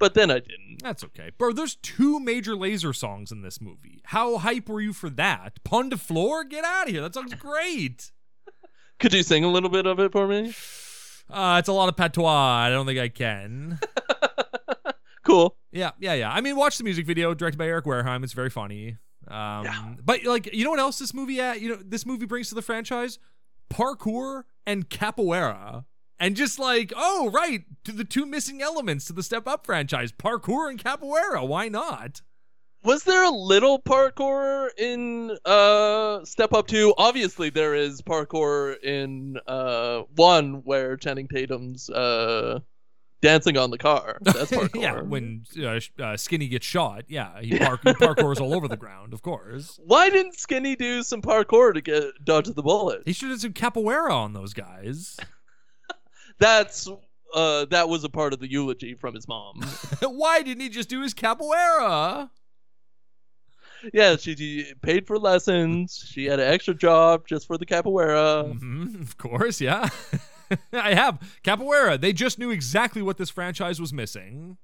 but then I didn't. That's okay. Bro, there's two Major Lazer songs in this movie. How hype were you for that? Pon de Floor? Get out of here. That song's great. Could you sing a little bit of it for me? Uh, it's a lot of patois. I don't think I can. Cool. Yeah, yeah, yeah. I mean, watch the music video directed by Eric Wareheim. It's very funny. Um, Yeah. But, like, you know what else this movie, uh, you know, this movie brings to the franchise? Parkour and capoeira. And just like, oh, right, to the two missing elements to the Step Up franchise, parkour and capoeira. Why not? Was there a little parkour in uh, Step Up two? Obviously, there is parkour in uh, one where Channing Tatum's uh, dancing on the car. That's parkour. Yeah, when uh, sh- uh, Skinny gets shot, yeah, he, park- he parkours all over the ground, of course. Why didn't Skinny do some parkour to get dodge the bullet? He should have some capoeira on those guys. That's uh, that was a part of the eulogy from his mom. Why didn't he just do his capoeira? Yeah, she, she paid for lessons. She had an extra job just for the capoeira. Mm-hmm, of course, yeah. I have capoeira. They just knew exactly what this franchise was missing.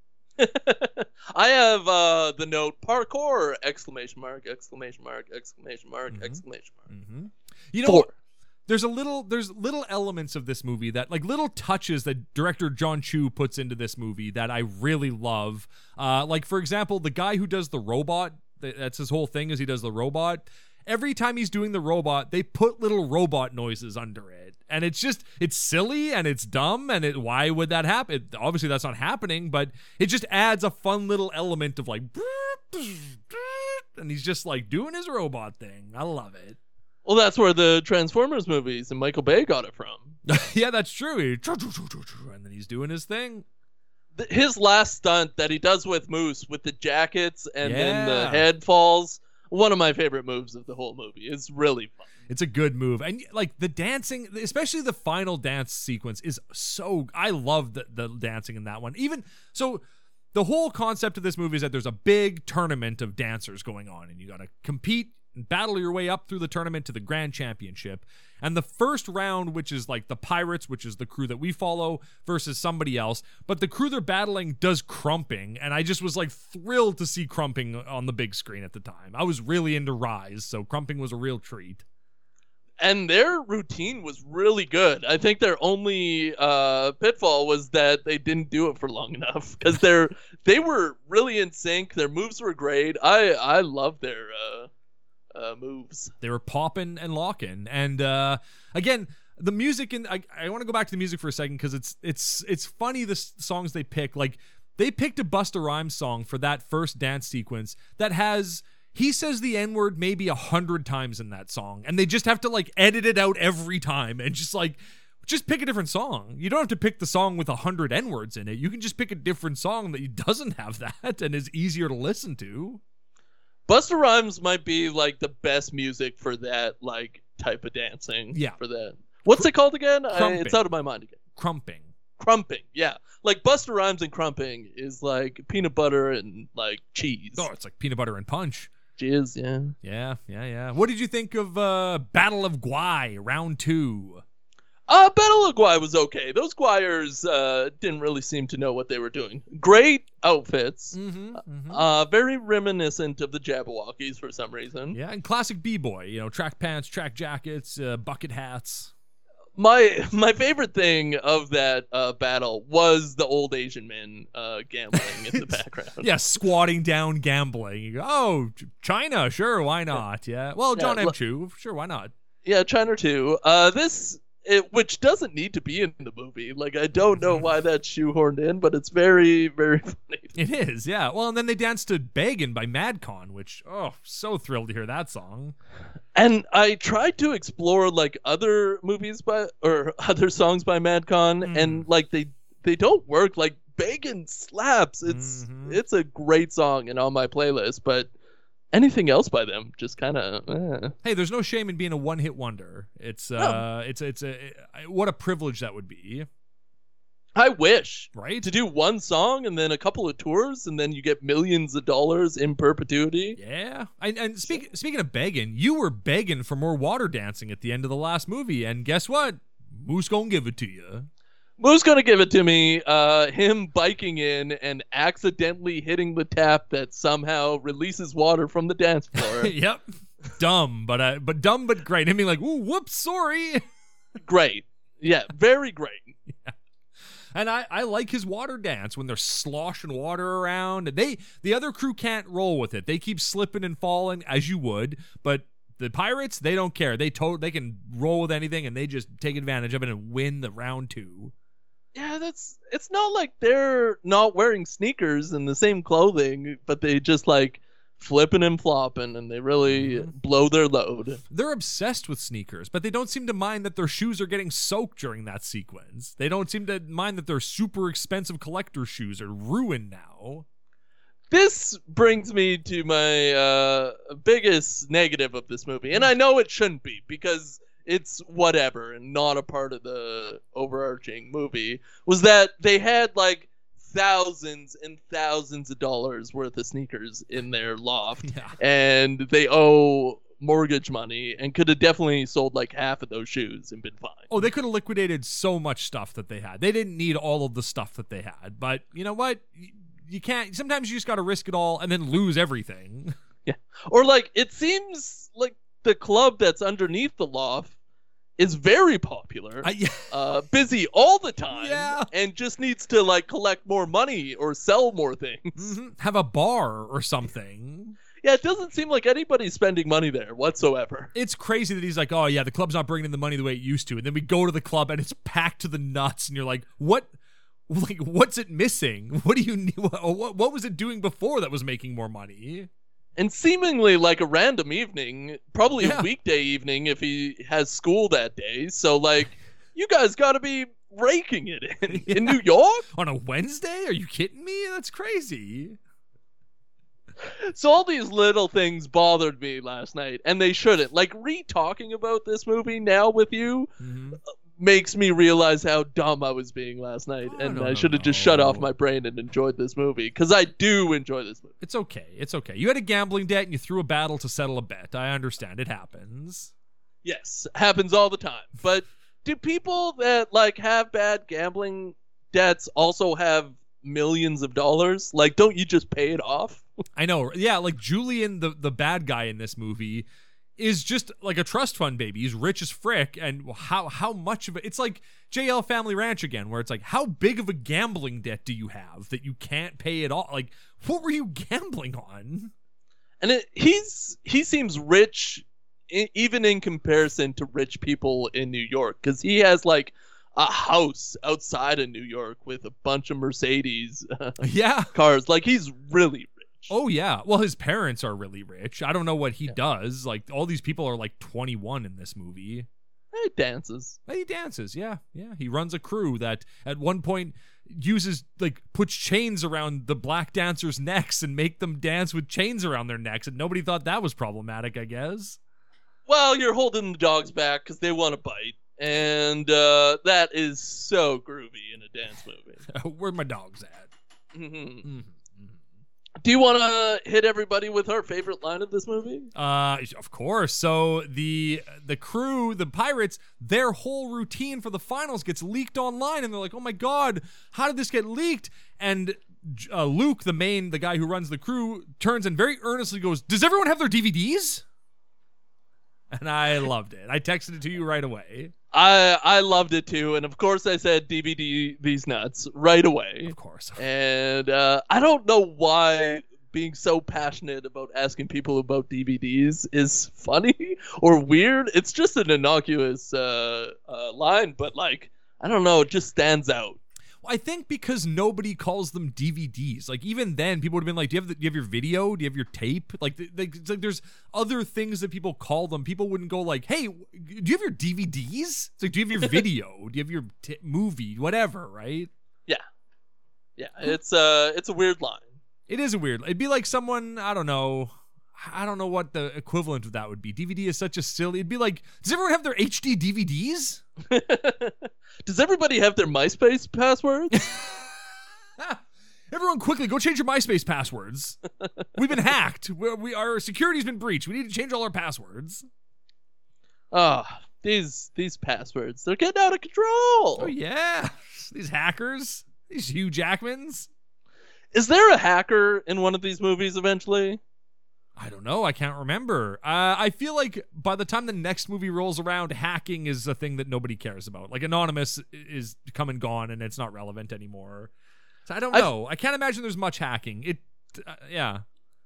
I have uh, the note parkour! Exclamation mark! Exclamation mark! Exclamation mark! Mhm. Exclamation mark! Mm-hmm. You know Four. what? There's a little, there's little elements of this movie that, like little touches that director John Chu puts into this movie that I really love. Uh, like for example, the guy who does the robot, th- that's his whole thing is he does the robot. Every time he's doing the robot, they put little robot noises under it. And it's just, it's silly and it's dumb. And it, why would that happen? It, obviously that's not happening, but it just adds a fun little element of like, and he's just like doing his robot thing. I love it. Well, that's where the Transformers movies and Michael Bay got it from. Yeah, that's true. He, and then he's doing his thing. Th- His last stunt that he does with Moose with the jackets and then the Yeah. head falls. One of my favorite moves of the whole movie. It's really fun. It's a good move. And like the dancing, especially the final dance sequence is so, I love the, the dancing in that one. Even so, the whole concept of this movie is that there's a big tournament of dancers going on and you got to compete and battle your way up through the tournament to the grand championship. And the first round, which is like the Pirates, which is the crew that we follow, versus somebody else. But the crew they're battling does crumping. And I just was like thrilled to see crumping on the big screen at the time. I was really into Rise, so crumping was a real treat. And their routine was really good. I think their only uh, pitfall was that they didn't do it for long enough because they're they were really in sync. Their moves were great. I I love their uh, uh, moves. They were popping and locking. And uh, again, the music, and I, I want to go back to the music for a second because it's it's it's funny the s- songs they pick. Like they picked a Busta Rhymes song for that first dance sequence that has. He says the N-word maybe a hundred times in that song, and they just have to like edit it out every time and just like, just pick a different song. You don't have to pick the song with a hundred N-words in it. You can just pick a different song that doesn't have that and is easier to listen to. Busta Rhymes might be like the best music for that like type of dancing. Yeah. For that. What's it called again? I, Crumping. it's out of my mind again. Crumping. Crumping. Yeah. Like Busta Rhymes and crumping is like peanut butter and like cheese. Oh, it's like peanut butter and punch. Jizz, yeah. Yeah, yeah, yeah. What did you think of uh, Battle of Gwai, round two? Uh, Battle of Gwai was okay. Those Gwyers uh, didn't really seem to know what they were doing. Great outfits. Mm-hmm, mm-hmm. Uh, very reminiscent of the Jabberwockies for some reason. Yeah, and classic B-boy. You know, track pants, track jackets, uh, bucket hats. My my favorite thing of that uh, battle was the old Asian men uh, gambling in the background. Yeah, squatting down, gambling. You go, oh, Ch- China, sure, why not? Yeah, well, John Yeah, M. l- Chu, sure, why not? Yeah, China too. Uh, this, it, which doesn't need to be in the movie. Like, I don't know why that's shoehorned in, but it's very, very funny. It is, yeah. Well, and then they danced to Beggin' by Madcon, which, oh, so thrilled to hear that song. And I tried to explore like other movies by or other songs by Madcon, Mm. and like they they don't work. Like Bacon slaps. It's Mhm. it's a great song and on my playlist, but anything else by them just kind of. Eh. Hey, there's no shame in being a one-hit wonder. It's, uh, it's, it's a, what a privilege that would be, I wish right? to do one song and then a couple of tours, and then you get millions of dollars in perpetuity. Yeah, and, and speak, speaking of begging, you were begging for more water dancing at the end of the last movie, and guess what? Moose gonna give it to you. Moo's gonna give it to me. Uh, him biking in and accidentally hitting the tap that somehow releases water from the dance floor. Yep. Dumb, but uh, but dumb, but great. Him being like, ooh, whoops, sorry. Great. Yeah, very great. Yeah. And I, I like his water dance when they're sloshing water around. And they the other crew can't roll with it. They keep slipping and falling as you would, but the pirates, they don't care. They to- they can roll with anything and they just take advantage of it and win the round two. Yeah, that's it's not like they're not wearing sneakers and the same clothing, but they just like flipping and flopping and they really Mm-hmm. blow their load. They're obsessed with sneakers, but they don't seem to mind that their shoes are getting soaked during that sequence. They don't seem to mind that their super expensive collector shoes are ruined now. This brings me to my uh, biggest negative of this movie, and I know it shouldn't be because it's whatever and not a part of the overarching movie, was that they had like thousands and thousands of dollars worth of sneakers in their loft, Yeah. and they owe mortgage money and could have definitely sold like half of those shoes and been fine. Oh, they could have liquidated so much stuff that they had. They didn't need all of the stuff that they had, but you know what? You, you can't. Sometimes you just got to risk it all and then lose everything. Yeah. Or like it seems like the club that's underneath the loft is very popular, I, yeah. uh, busy all the time, Yeah. and just needs to like collect more money or sell more things. Mm-hmm. Have a bar or something. Yeah, it doesn't seem like anybody's spending money there whatsoever. It's crazy that he's like, oh yeah, the club's not bringing in the money the way it used to, and then we go to the club and it's packed to the nuts, and you're like, what? Like, what's it missing? What do you need? What, what was it doing before that was making more money? And seemingly like a random evening, probably Yeah. a weekday evening if he has school that day. So like, you guys got to be raking it in Yeah. in New York. On a Wednesday? Are you kidding me? That's crazy. So all these little things bothered me last night, and they shouldn't. Like, re-talking about this movie now with you Mm-hmm. makes me realize how dumb I was being last night, Oh, and no, I no, should have just no. shut off my brain and enjoyed this movie, because I do enjoy this movie. It's okay. It's okay. You had a gambling debt and you threw a battle to settle a bet. I understand. It happens. Yes, happens all the time. But do people that, like, have bad gambling debts also have millions of dollars? Like, don't you just pay it off? I know. Yeah, like Julian, the, the bad guy in this movie, is just like a trust fund baby. He's rich as frick, and how how much of it? It's like J L Family Ranch again, where it's like, how big of a gambling debt do you have that you can't pay it all? Like, what were you gambling on? And it, he's he seems rich, I- even in comparison to rich people in New York, because he has like a house outside of New York with a bunch of Mercedes Yeah. cars. Like, he's really rich. Oh yeah. Well, his parents are really rich. I don't know what he does. Like, all these people are like twenty-one in this movie. He dances. He dances, yeah, yeah. He runs a crew that at one point uses, like, puts chains around the black dancers' necks and make them dance with chains around their necks, and nobody thought that was problematic, I guess. Well, you're holding the dogs back because they want to bite, and uh, that is so groovy in a dance movie. Where my dog's at? Mhm. Mm-hmm. Do you want to hit everybody with our favorite line of this movie? Uh, of course. So the the crew, the pirates, their whole routine for the finals gets leaked online, and they're like, "Oh my god, how did this get leaked?" And uh, Luke, the main, the guy who runs the crew, turns and very earnestly goes, "Does everyone have their D V Ds?" And I loved it. I texted it to you right away. I I loved it too, and of course I said D V D these nuts right away. Of course. And uh, I don't know why being so passionate about asking people about D V Ds is funny or weird. It's just an innocuous uh, uh, line, but like, I don't know, it just stands out. I think because nobody calls them D V Ds. Like, even then, people would have been like, do you have the, do you have your video? Do you have your tape? Like, the, the, it's like there's other things that people call them. People wouldn't go like, hey, do you have your D V Ds? It's like, do you have your video? Do you have your t- movie? Whatever, right? Yeah, yeah. It's uh, it's a weird line. It is a weird. It'd be like someone, I don't know. I don't know what the equivalent of that would be. D V D is such a silly. It'd be like, does everyone have their H D D V Ds? Does everybody have their MySpace passwords? Everyone, quickly go change your MySpace passwords. We've been hacked. We, we our security's been breached. We need to change all our passwords. Ah, these these passwords, they're getting out of control. Oh yeah, these hackers, these Hugh Jackmans. Is there a hacker in one of these movies eventually? I don't know. I can't remember. Uh, I feel like by the time the next movie rolls around, hacking is a thing that nobody cares about. Like Anonymous is come and gone, and it's not relevant anymore. So I don't know. I've, I can't imagine there's much hacking. It, uh, yeah.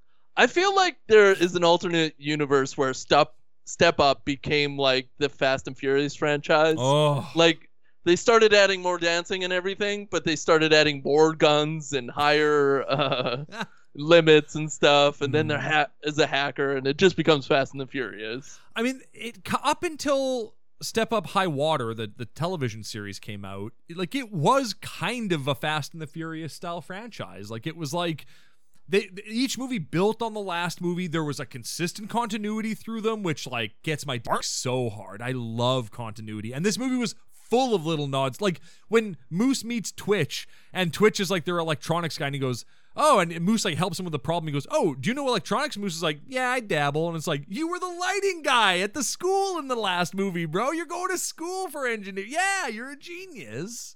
I feel like there is an alternate universe where Step Step Up became like the Fast and Furious franchise. Oh, like. They started adding more dancing and everything, but they started adding more guns and higher uh, limits and stuff. And then there ha- is a hacker, and it just becomes Fast and the Furious. I mean, it up until Step Up High Water, the, the television series came out, like it was kind of a Fast and the Furious style franchise. Like it was like they each movie built on the last movie. There was a consistent continuity through them, which like gets my dick so hard. I love continuity, and this movie was full of little nods. Like when Moose meets Twitch, and Twitch is like their electronics guy, and he goes, oh, and Moose like helps him with the problem. He goes, oh, do you know electronics? Moose is like, yeah, I dabble. And it's like, you were the lighting guy at the school in the last movie, bro. You're going to school for engineering. Yeah, you're a genius.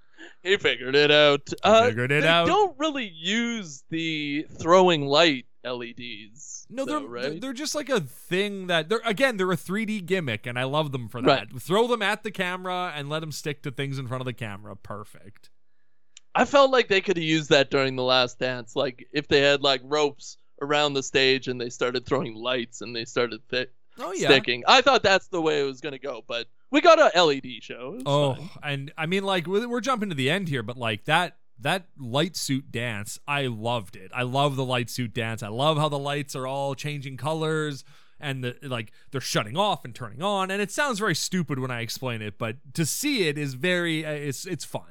He figured it out. He Uh, figured it they out. don't really use the throwing light L E Ds. No, though, they're right? they're just like a thing that they're again they're a three D gimmick, and I love them for that. Right. Throw them at the camera and let them stick to things in front of the camera. Perfect. I felt like they could have used that during The Last Dance. Like if they had like ropes around the stage and they started throwing lights and they started th- Oh yeah. sticking. I thought that's the way it was going to go, but we got a L E D show. It was Oh, fine. and I mean, like we're we're jumping to the end here, but like that that light suit dance, I loved it. I love the light suit dance. I love how the lights are all changing colors, and the like they're shutting off and turning on. And it sounds very stupid when I explain it, but to see it is very uh, it's it's fun.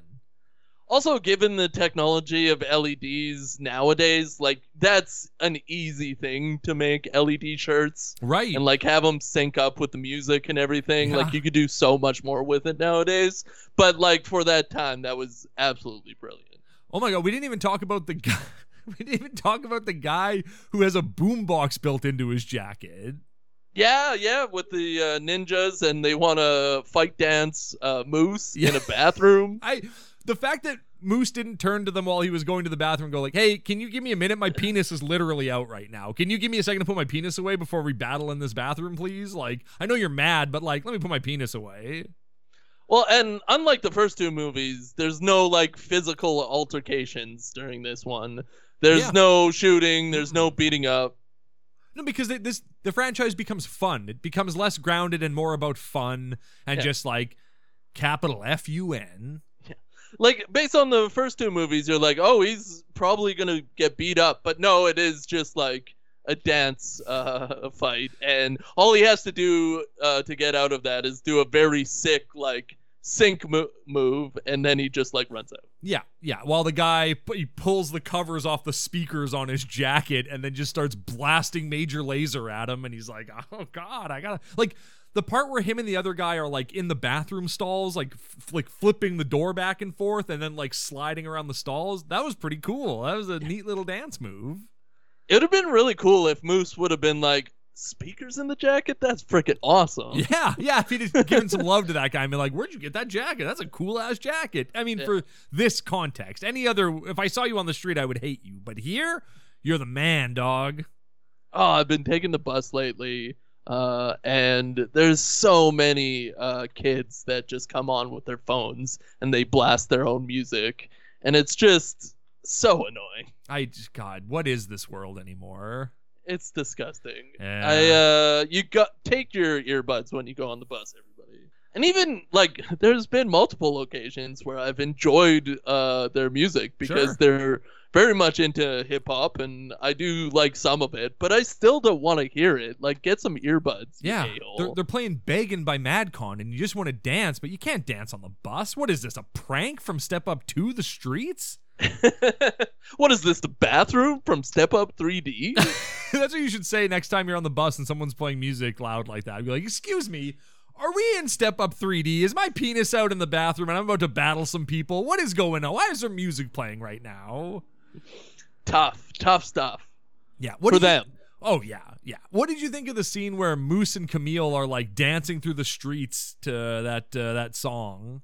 Also, given the technology of L E Ds nowadays, like that's an easy thing to make L E D shirts Right. and like have them sync up with the music and everything. Yeah. Like you could do so much more with it nowadays. But like for that time, that was absolutely brilliant. Oh my god, we didn't even talk about the guy. We didn't even talk about the guy who has a boombox built into his jacket. Yeah, yeah, with the uh, ninjas and they want to fight dance uh, Moose Yeah. in a bathroom. I the fact that Moose didn't turn to them while he was going to the bathroom and go like, hey, can you give me a minute? My penis is literally out right now. Can you give me a second to put my penis away before we battle in this bathroom, please? Like, I know you're mad, but like, let me put my penis away. Well, and unlike the first two movies, there's no like physical altercations during this one. There's Yeah. no shooting. There's no beating up. No, because they, this the franchise becomes fun. It becomes less grounded and more about fun and Yeah. just like capital F U N. Like based on the first two movies, you're like, oh, he's probably gonna get beat up, but no, it is just like a dance uh, fight, and all he has to do uh, to get out of that is do a very sick like sync mo- move, and then he just like runs out. Yeah, yeah. While the guy he pulls the covers off the speakers on his jacket and then just starts blasting Major Laser at him, and he's like, "Oh God, I gotta like." The part where him and the other guy are like in the bathroom stalls, like f- like flipping the door back and forth, and then like sliding around the stalls. That was pretty cool. That was a neat little dance move. It would have been really cool if Moose would have been like, speakers in the jacket? That's freaking awesome. Yeah, yeah. If he'd have given some love to that guy and been like, "Where'd you get that jacket? That's a cool ass jacket." I mean, Yeah. for this context, any other, if I saw you on the street, I would hate you. But here, you're the man, dog. Oh, I've been taking the bus lately, uh, and there's so many uh, kids that just come on with their phones and they blast their own music, and it's just so annoying. I just, God, what is this world anymore? It's disgusting. Yeah. I uh, you got take your earbuds when you go on the bus, everybody. And even like, there's been multiple occasions where I've enjoyed uh their music because Sure. they're very much into hip hop, and I do like some of it, but I still don't want to hear it. Like, get some earbuds. you Yeah, a-hole. they're, they're playing Beggin' by Madcon, and you just want to dance, but you can't dance on the bus. What is this, a prank from Step Up to the streets? What is this? The bathroom from Step Up three D? That's what you should say next time you're on the bus and someone's playing music loud like that. I'd be like, excuse me, are we in Step Up three D? Is my penis out in the bathroom and I'm about to battle some people? What is going on? Why is there music playing right now? Tough, tough stuff Yeah, what for do you, them. Oh yeah, yeah. What did you think of the scene where Moose and Camille are like dancing through the streets to that uh, that song?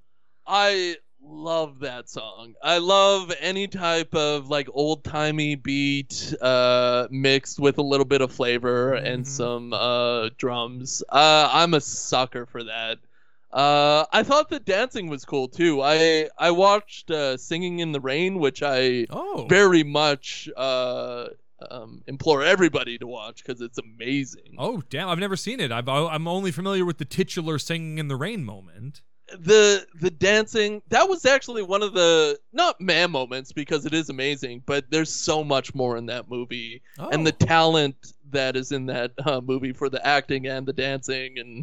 I love that song. I love any type of like old-timey beat uh, mixed with a little bit of flavor mm-hmm. and some uh, drums. Uh, I'm a sucker for that. Uh, I thought the dancing was cool too. I I watched uh, Singing in the Rain, which I oh. very much uh, um, implore everybody to watch because it's amazing. Oh damn! I've never seen it. I've I'm only familiar with the titular Singing in the Rain moment. The the dancing, that was actually one of the not man moments because it is amazing, but there's so much more in that movie oh. and the talent that is in that uh, movie for the acting and the dancing and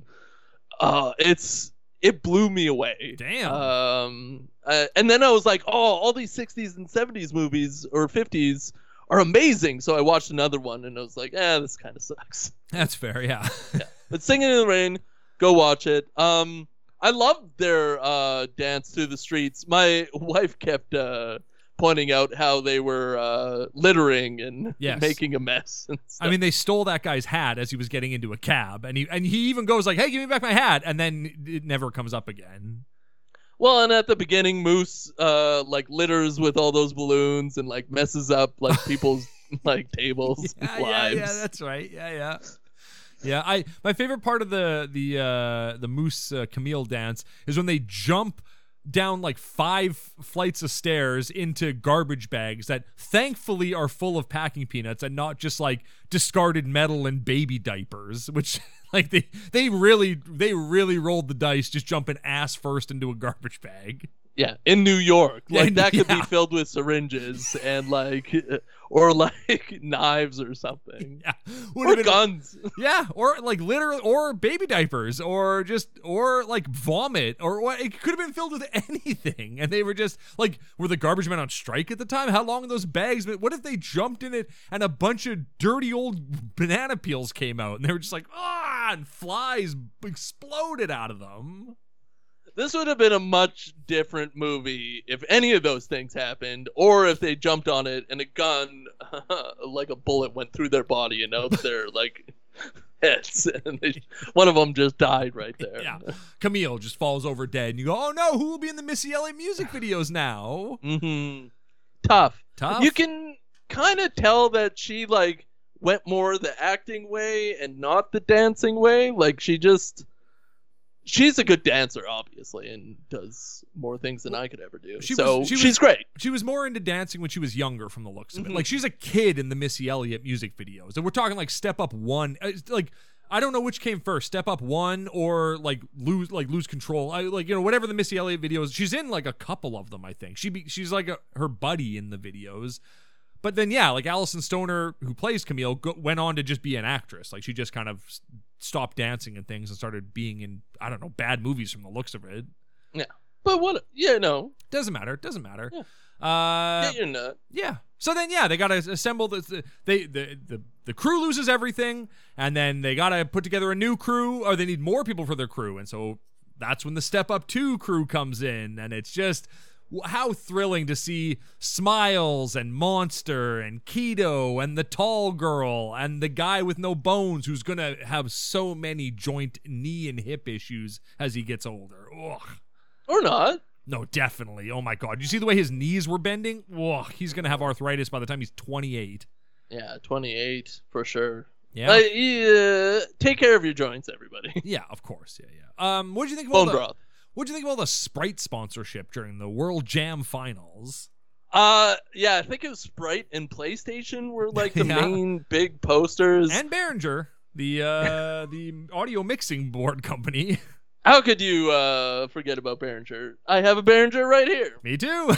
uh, it's. It blew me away. Damn. Um, uh, and then I was like, oh, all these sixties and seventies movies or fifties are amazing. So I watched another one and I was like, eh, this kind of sucks. That's fair, yeah. yeah. But Singing in the Rain, go watch it. Um, I loved their uh, dance through the streets. My wife kept uh, pointing out how they were uh, littering and yes. making a mess. And stuff. I mean, they stole that guy's hat as he was getting into a cab, and he and he even goes like, "Hey, give me back my hat," and then it never comes up again. Well, and at the beginning, Moose uh, like litters with all those balloons and like messes up like people's like tables, yeah, and lives. Yeah, yeah, that's right. Yeah, yeah. Yeah, I my favorite part of the the uh, the Moose uh, Camille dance is when they jump down like five flights of stairs into garbage bags that thankfully are full of packing peanuts and not just like discarded metal and baby diapers, which like they they really they really rolled the dice just jumping ass first into a garbage bag. Yeah, in New York. Like And- that could yeah. be filled with syringes and like or like knives or something. Yeah, Or Would've been- guns. Yeah, or like literally, or baby diapers, or just, or like vomit, or what? It could have been filled with anything, and they were just like, were the garbage men on strike at the time? How long are those bags? But what if they jumped in it and a bunch of dirty old banana peels came out, and they were just like, ah, and flies exploded out of them? This would have been a much different movie if any of those things happened, or if they jumped on it and a gun, like a bullet, went through their body and out their like heads, and they, one of them just died right there. Yeah, Camille just falls over dead, and you go, oh no, who will be in the Missy Elliott music videos now? Mm-hmm. Tough. Tough. You can kind of tell that she like went more the acting way and not the dancing way. Like she just. She's a good dancer, obviously, and does more things than I could ever do. She so was- she she's was- great. She was more into dancing when she was younger, from the looks of it. Mhm. Like she's a kid in the Missy Elliott music videos, and we're talking like Step Up One. uh, it's Like I don't know which came first, Step Up One or like lose like lose control. I like you know whatever the Missy Elliott videos. She's in like a couple of them, I think. She be, she's like a, her buddy in the videos. But then yeah, like Alison Stoner, who plays Camille, go, went on to just be an actress. Like she just kind of s- stopped dancing and things and started being in I don't know bad movies from the looks of it. Yeah, but what? Yeah, no, Doesn't matter. Doesn't matter. Yeah. Uh, yeah, you're not. Yeah. So then, yeah, they got to assemble the they the, the the crew loses everything, and then they got to put together a new crew, or they need more people for their crew, and so that's when the Step Up Two crew comes in, and it's just how thrilling to see Smiles and Monster and Keto and the tall girl and the guy with no bones who's gonna have so many joint, knee, and hip issues as he gets older. Ugh. Or not. No, definitely. Oh my God. You see the way his knees were bending? Ugh, he's going to have arthritis by the time he's twenty-eight. Yeah, twenty-eight for sure. Yeah. Uh, yeah. Take care of your joints, everybody. Yeah, of course. Yeah, yeah. Um, what did you think of all Bone the, broth. What did you think of all the Sprite sponsorship during the World Jam Finals? Uh, yeah, I think it was Sprite and PlayStation were like the Yeah. main big posters. And Behringer, the uh, the audio mixing board company. How could you uh forget about Behringer? I have a Behringer right here. Me too.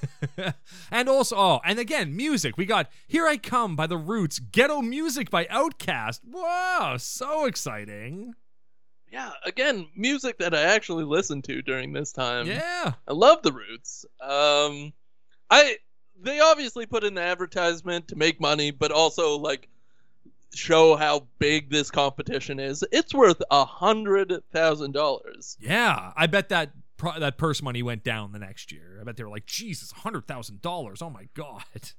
And also, oh, and again, music. We got Here I Come by The Roots, Ghetto Music by Outkast. Wow, so exciting. Yeah, again, music that I actually listened to during this time. Yeah. I love the Roots. Um, I they obviously put in the advertisement to make money, but also like show how big this competition is. It's worth a hundred thousand dollars. Yeah, I bet that pro- that purse money went down the next year. I bet they were like, Jesus, one hundred thousand dollars. Oh my God.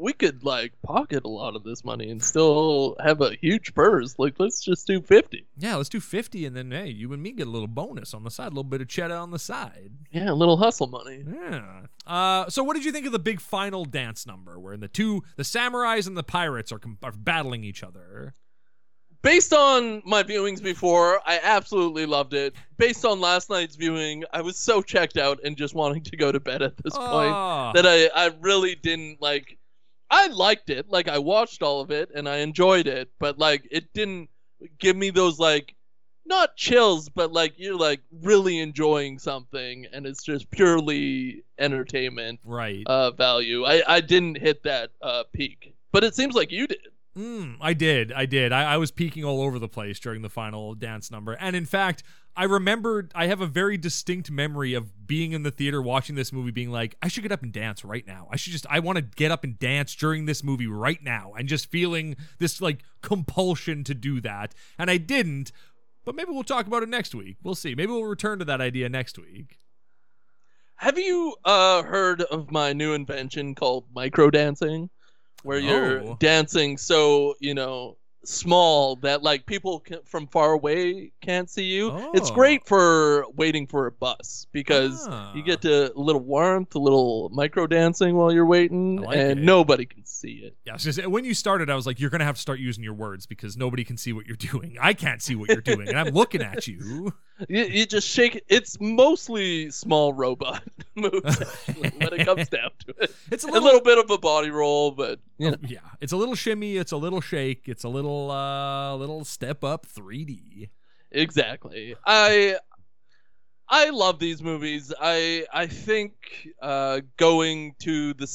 we could like pocket a lot of this money and still have a huge purse. Like, let's just do fifty. Yeah, let's do fifty, and then hey, you and me get a little bonus on the side, a little bit of cheddar on the side. Yeah, a little hustle money. Yeah. Uh, so what did you think of the big final dance number, where the two, the samurais and the pirates are, com- are battling each other? Based on my viewings before, I absolutely loved it. Based on last night's viewing, I was so checked out and just wanting to go to bed at this Oh. point that I, I really didn't like. I liked it. Like, I watched all of it and I enjoyed it, but like, it didn't give me those like, not chills, but like you're like really enjoying something and it's just purely entertainment Right. uh, value. I, I didn't hit that uh, peak, but it seems like you did. Mm, I did. I did. I, I was peeking all over the place during the final dance number. And in fact, I remembered, I have a very distinct memory of being in the theater watching this movie being like, I should get up and dance right now. I should just, I want to get up and dance during this movie right now. And just feeling this like compulsion to do that. And I didn't, but maybe we'll talk about it next week. We'll see. Maybe we'll return to that idea next week. Have you uh, heard of my new invention called micro dancing? Where you're Oh. dancing so, you know, small that like people can, from far away can't see you. It's Oh. great for waiting for a bus because Ah. you get to a little warmth, a little micro dancing while you're waiting, I like and it. nobody can see it. Yeah, it's just, when you started, I was like, you're going to have to start using your words because nobody can see what you're doing. I can't see what you're doing, and I'm looking at you. You, you just shake it. It's mostly small robot moves actually, when it comes down to it. It's a A little, little bit of a body roll, but you know. yeah, it's a little shimmy, it's a little shake, it's a little uh little step up three D. Exactly. I I love these movies. I I think uh, going to the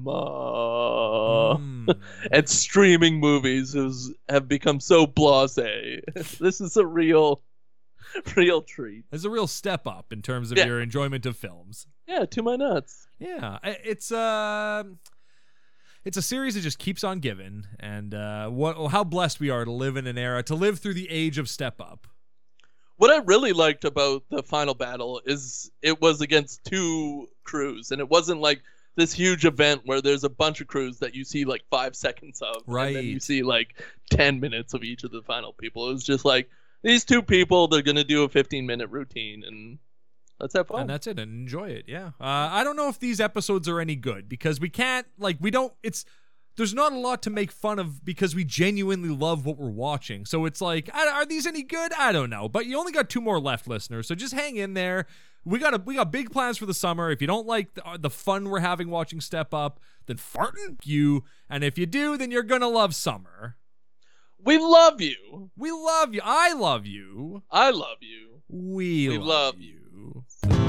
cinema Mm. and streaming movies is, have become so blasé. This is a real real treat. It's a real step up in terms of Yeah. your enjoyment of films. Yeah, to my nuts. Yeah, I- it's uh, it's a series that just keeps on giving, and uh, what how blessed we are to live in an era, to live through the age of step up. What I really liked about the final battle is it was against two crews, and it wasn't like this huge event where there's a bunch of crews that you see like five seconds of, and then you Right. see like ten minutes of each of the final people. It was just like these two people, they're gonna do a fifteen minute routine, and let's have fun. And that's it, and enjoy it. Yeah. Uh, I don't know if these episodes are any good because we can't, like, we don't, it's, there's not a lot to make fun of because we genuinely love what we're watching. So it's like, are are these any good? I don't know. But you only got two more left, listeners. So just hang in there. We got a, we got big plans for the summer. If you don't like the, the fun we're having watching Step Up, then fartin' you. And if you do, then you're gonna love summer. We love you. We love you. I love you. I love you. We, We love, love you.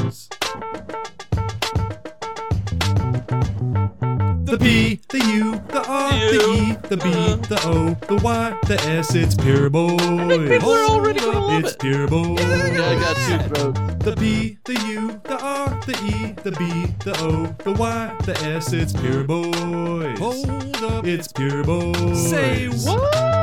The P, the U, the R, the E, the B, the O, the Y, the S, it's Pure Boys. people are already gonna love It's it. Pure Boys. Yeah, I got two throats. The P, the U, the R, the E, the B, the O, the Y, the S, it's Pure Boys. Hold up. It's Pure Boys. Say what?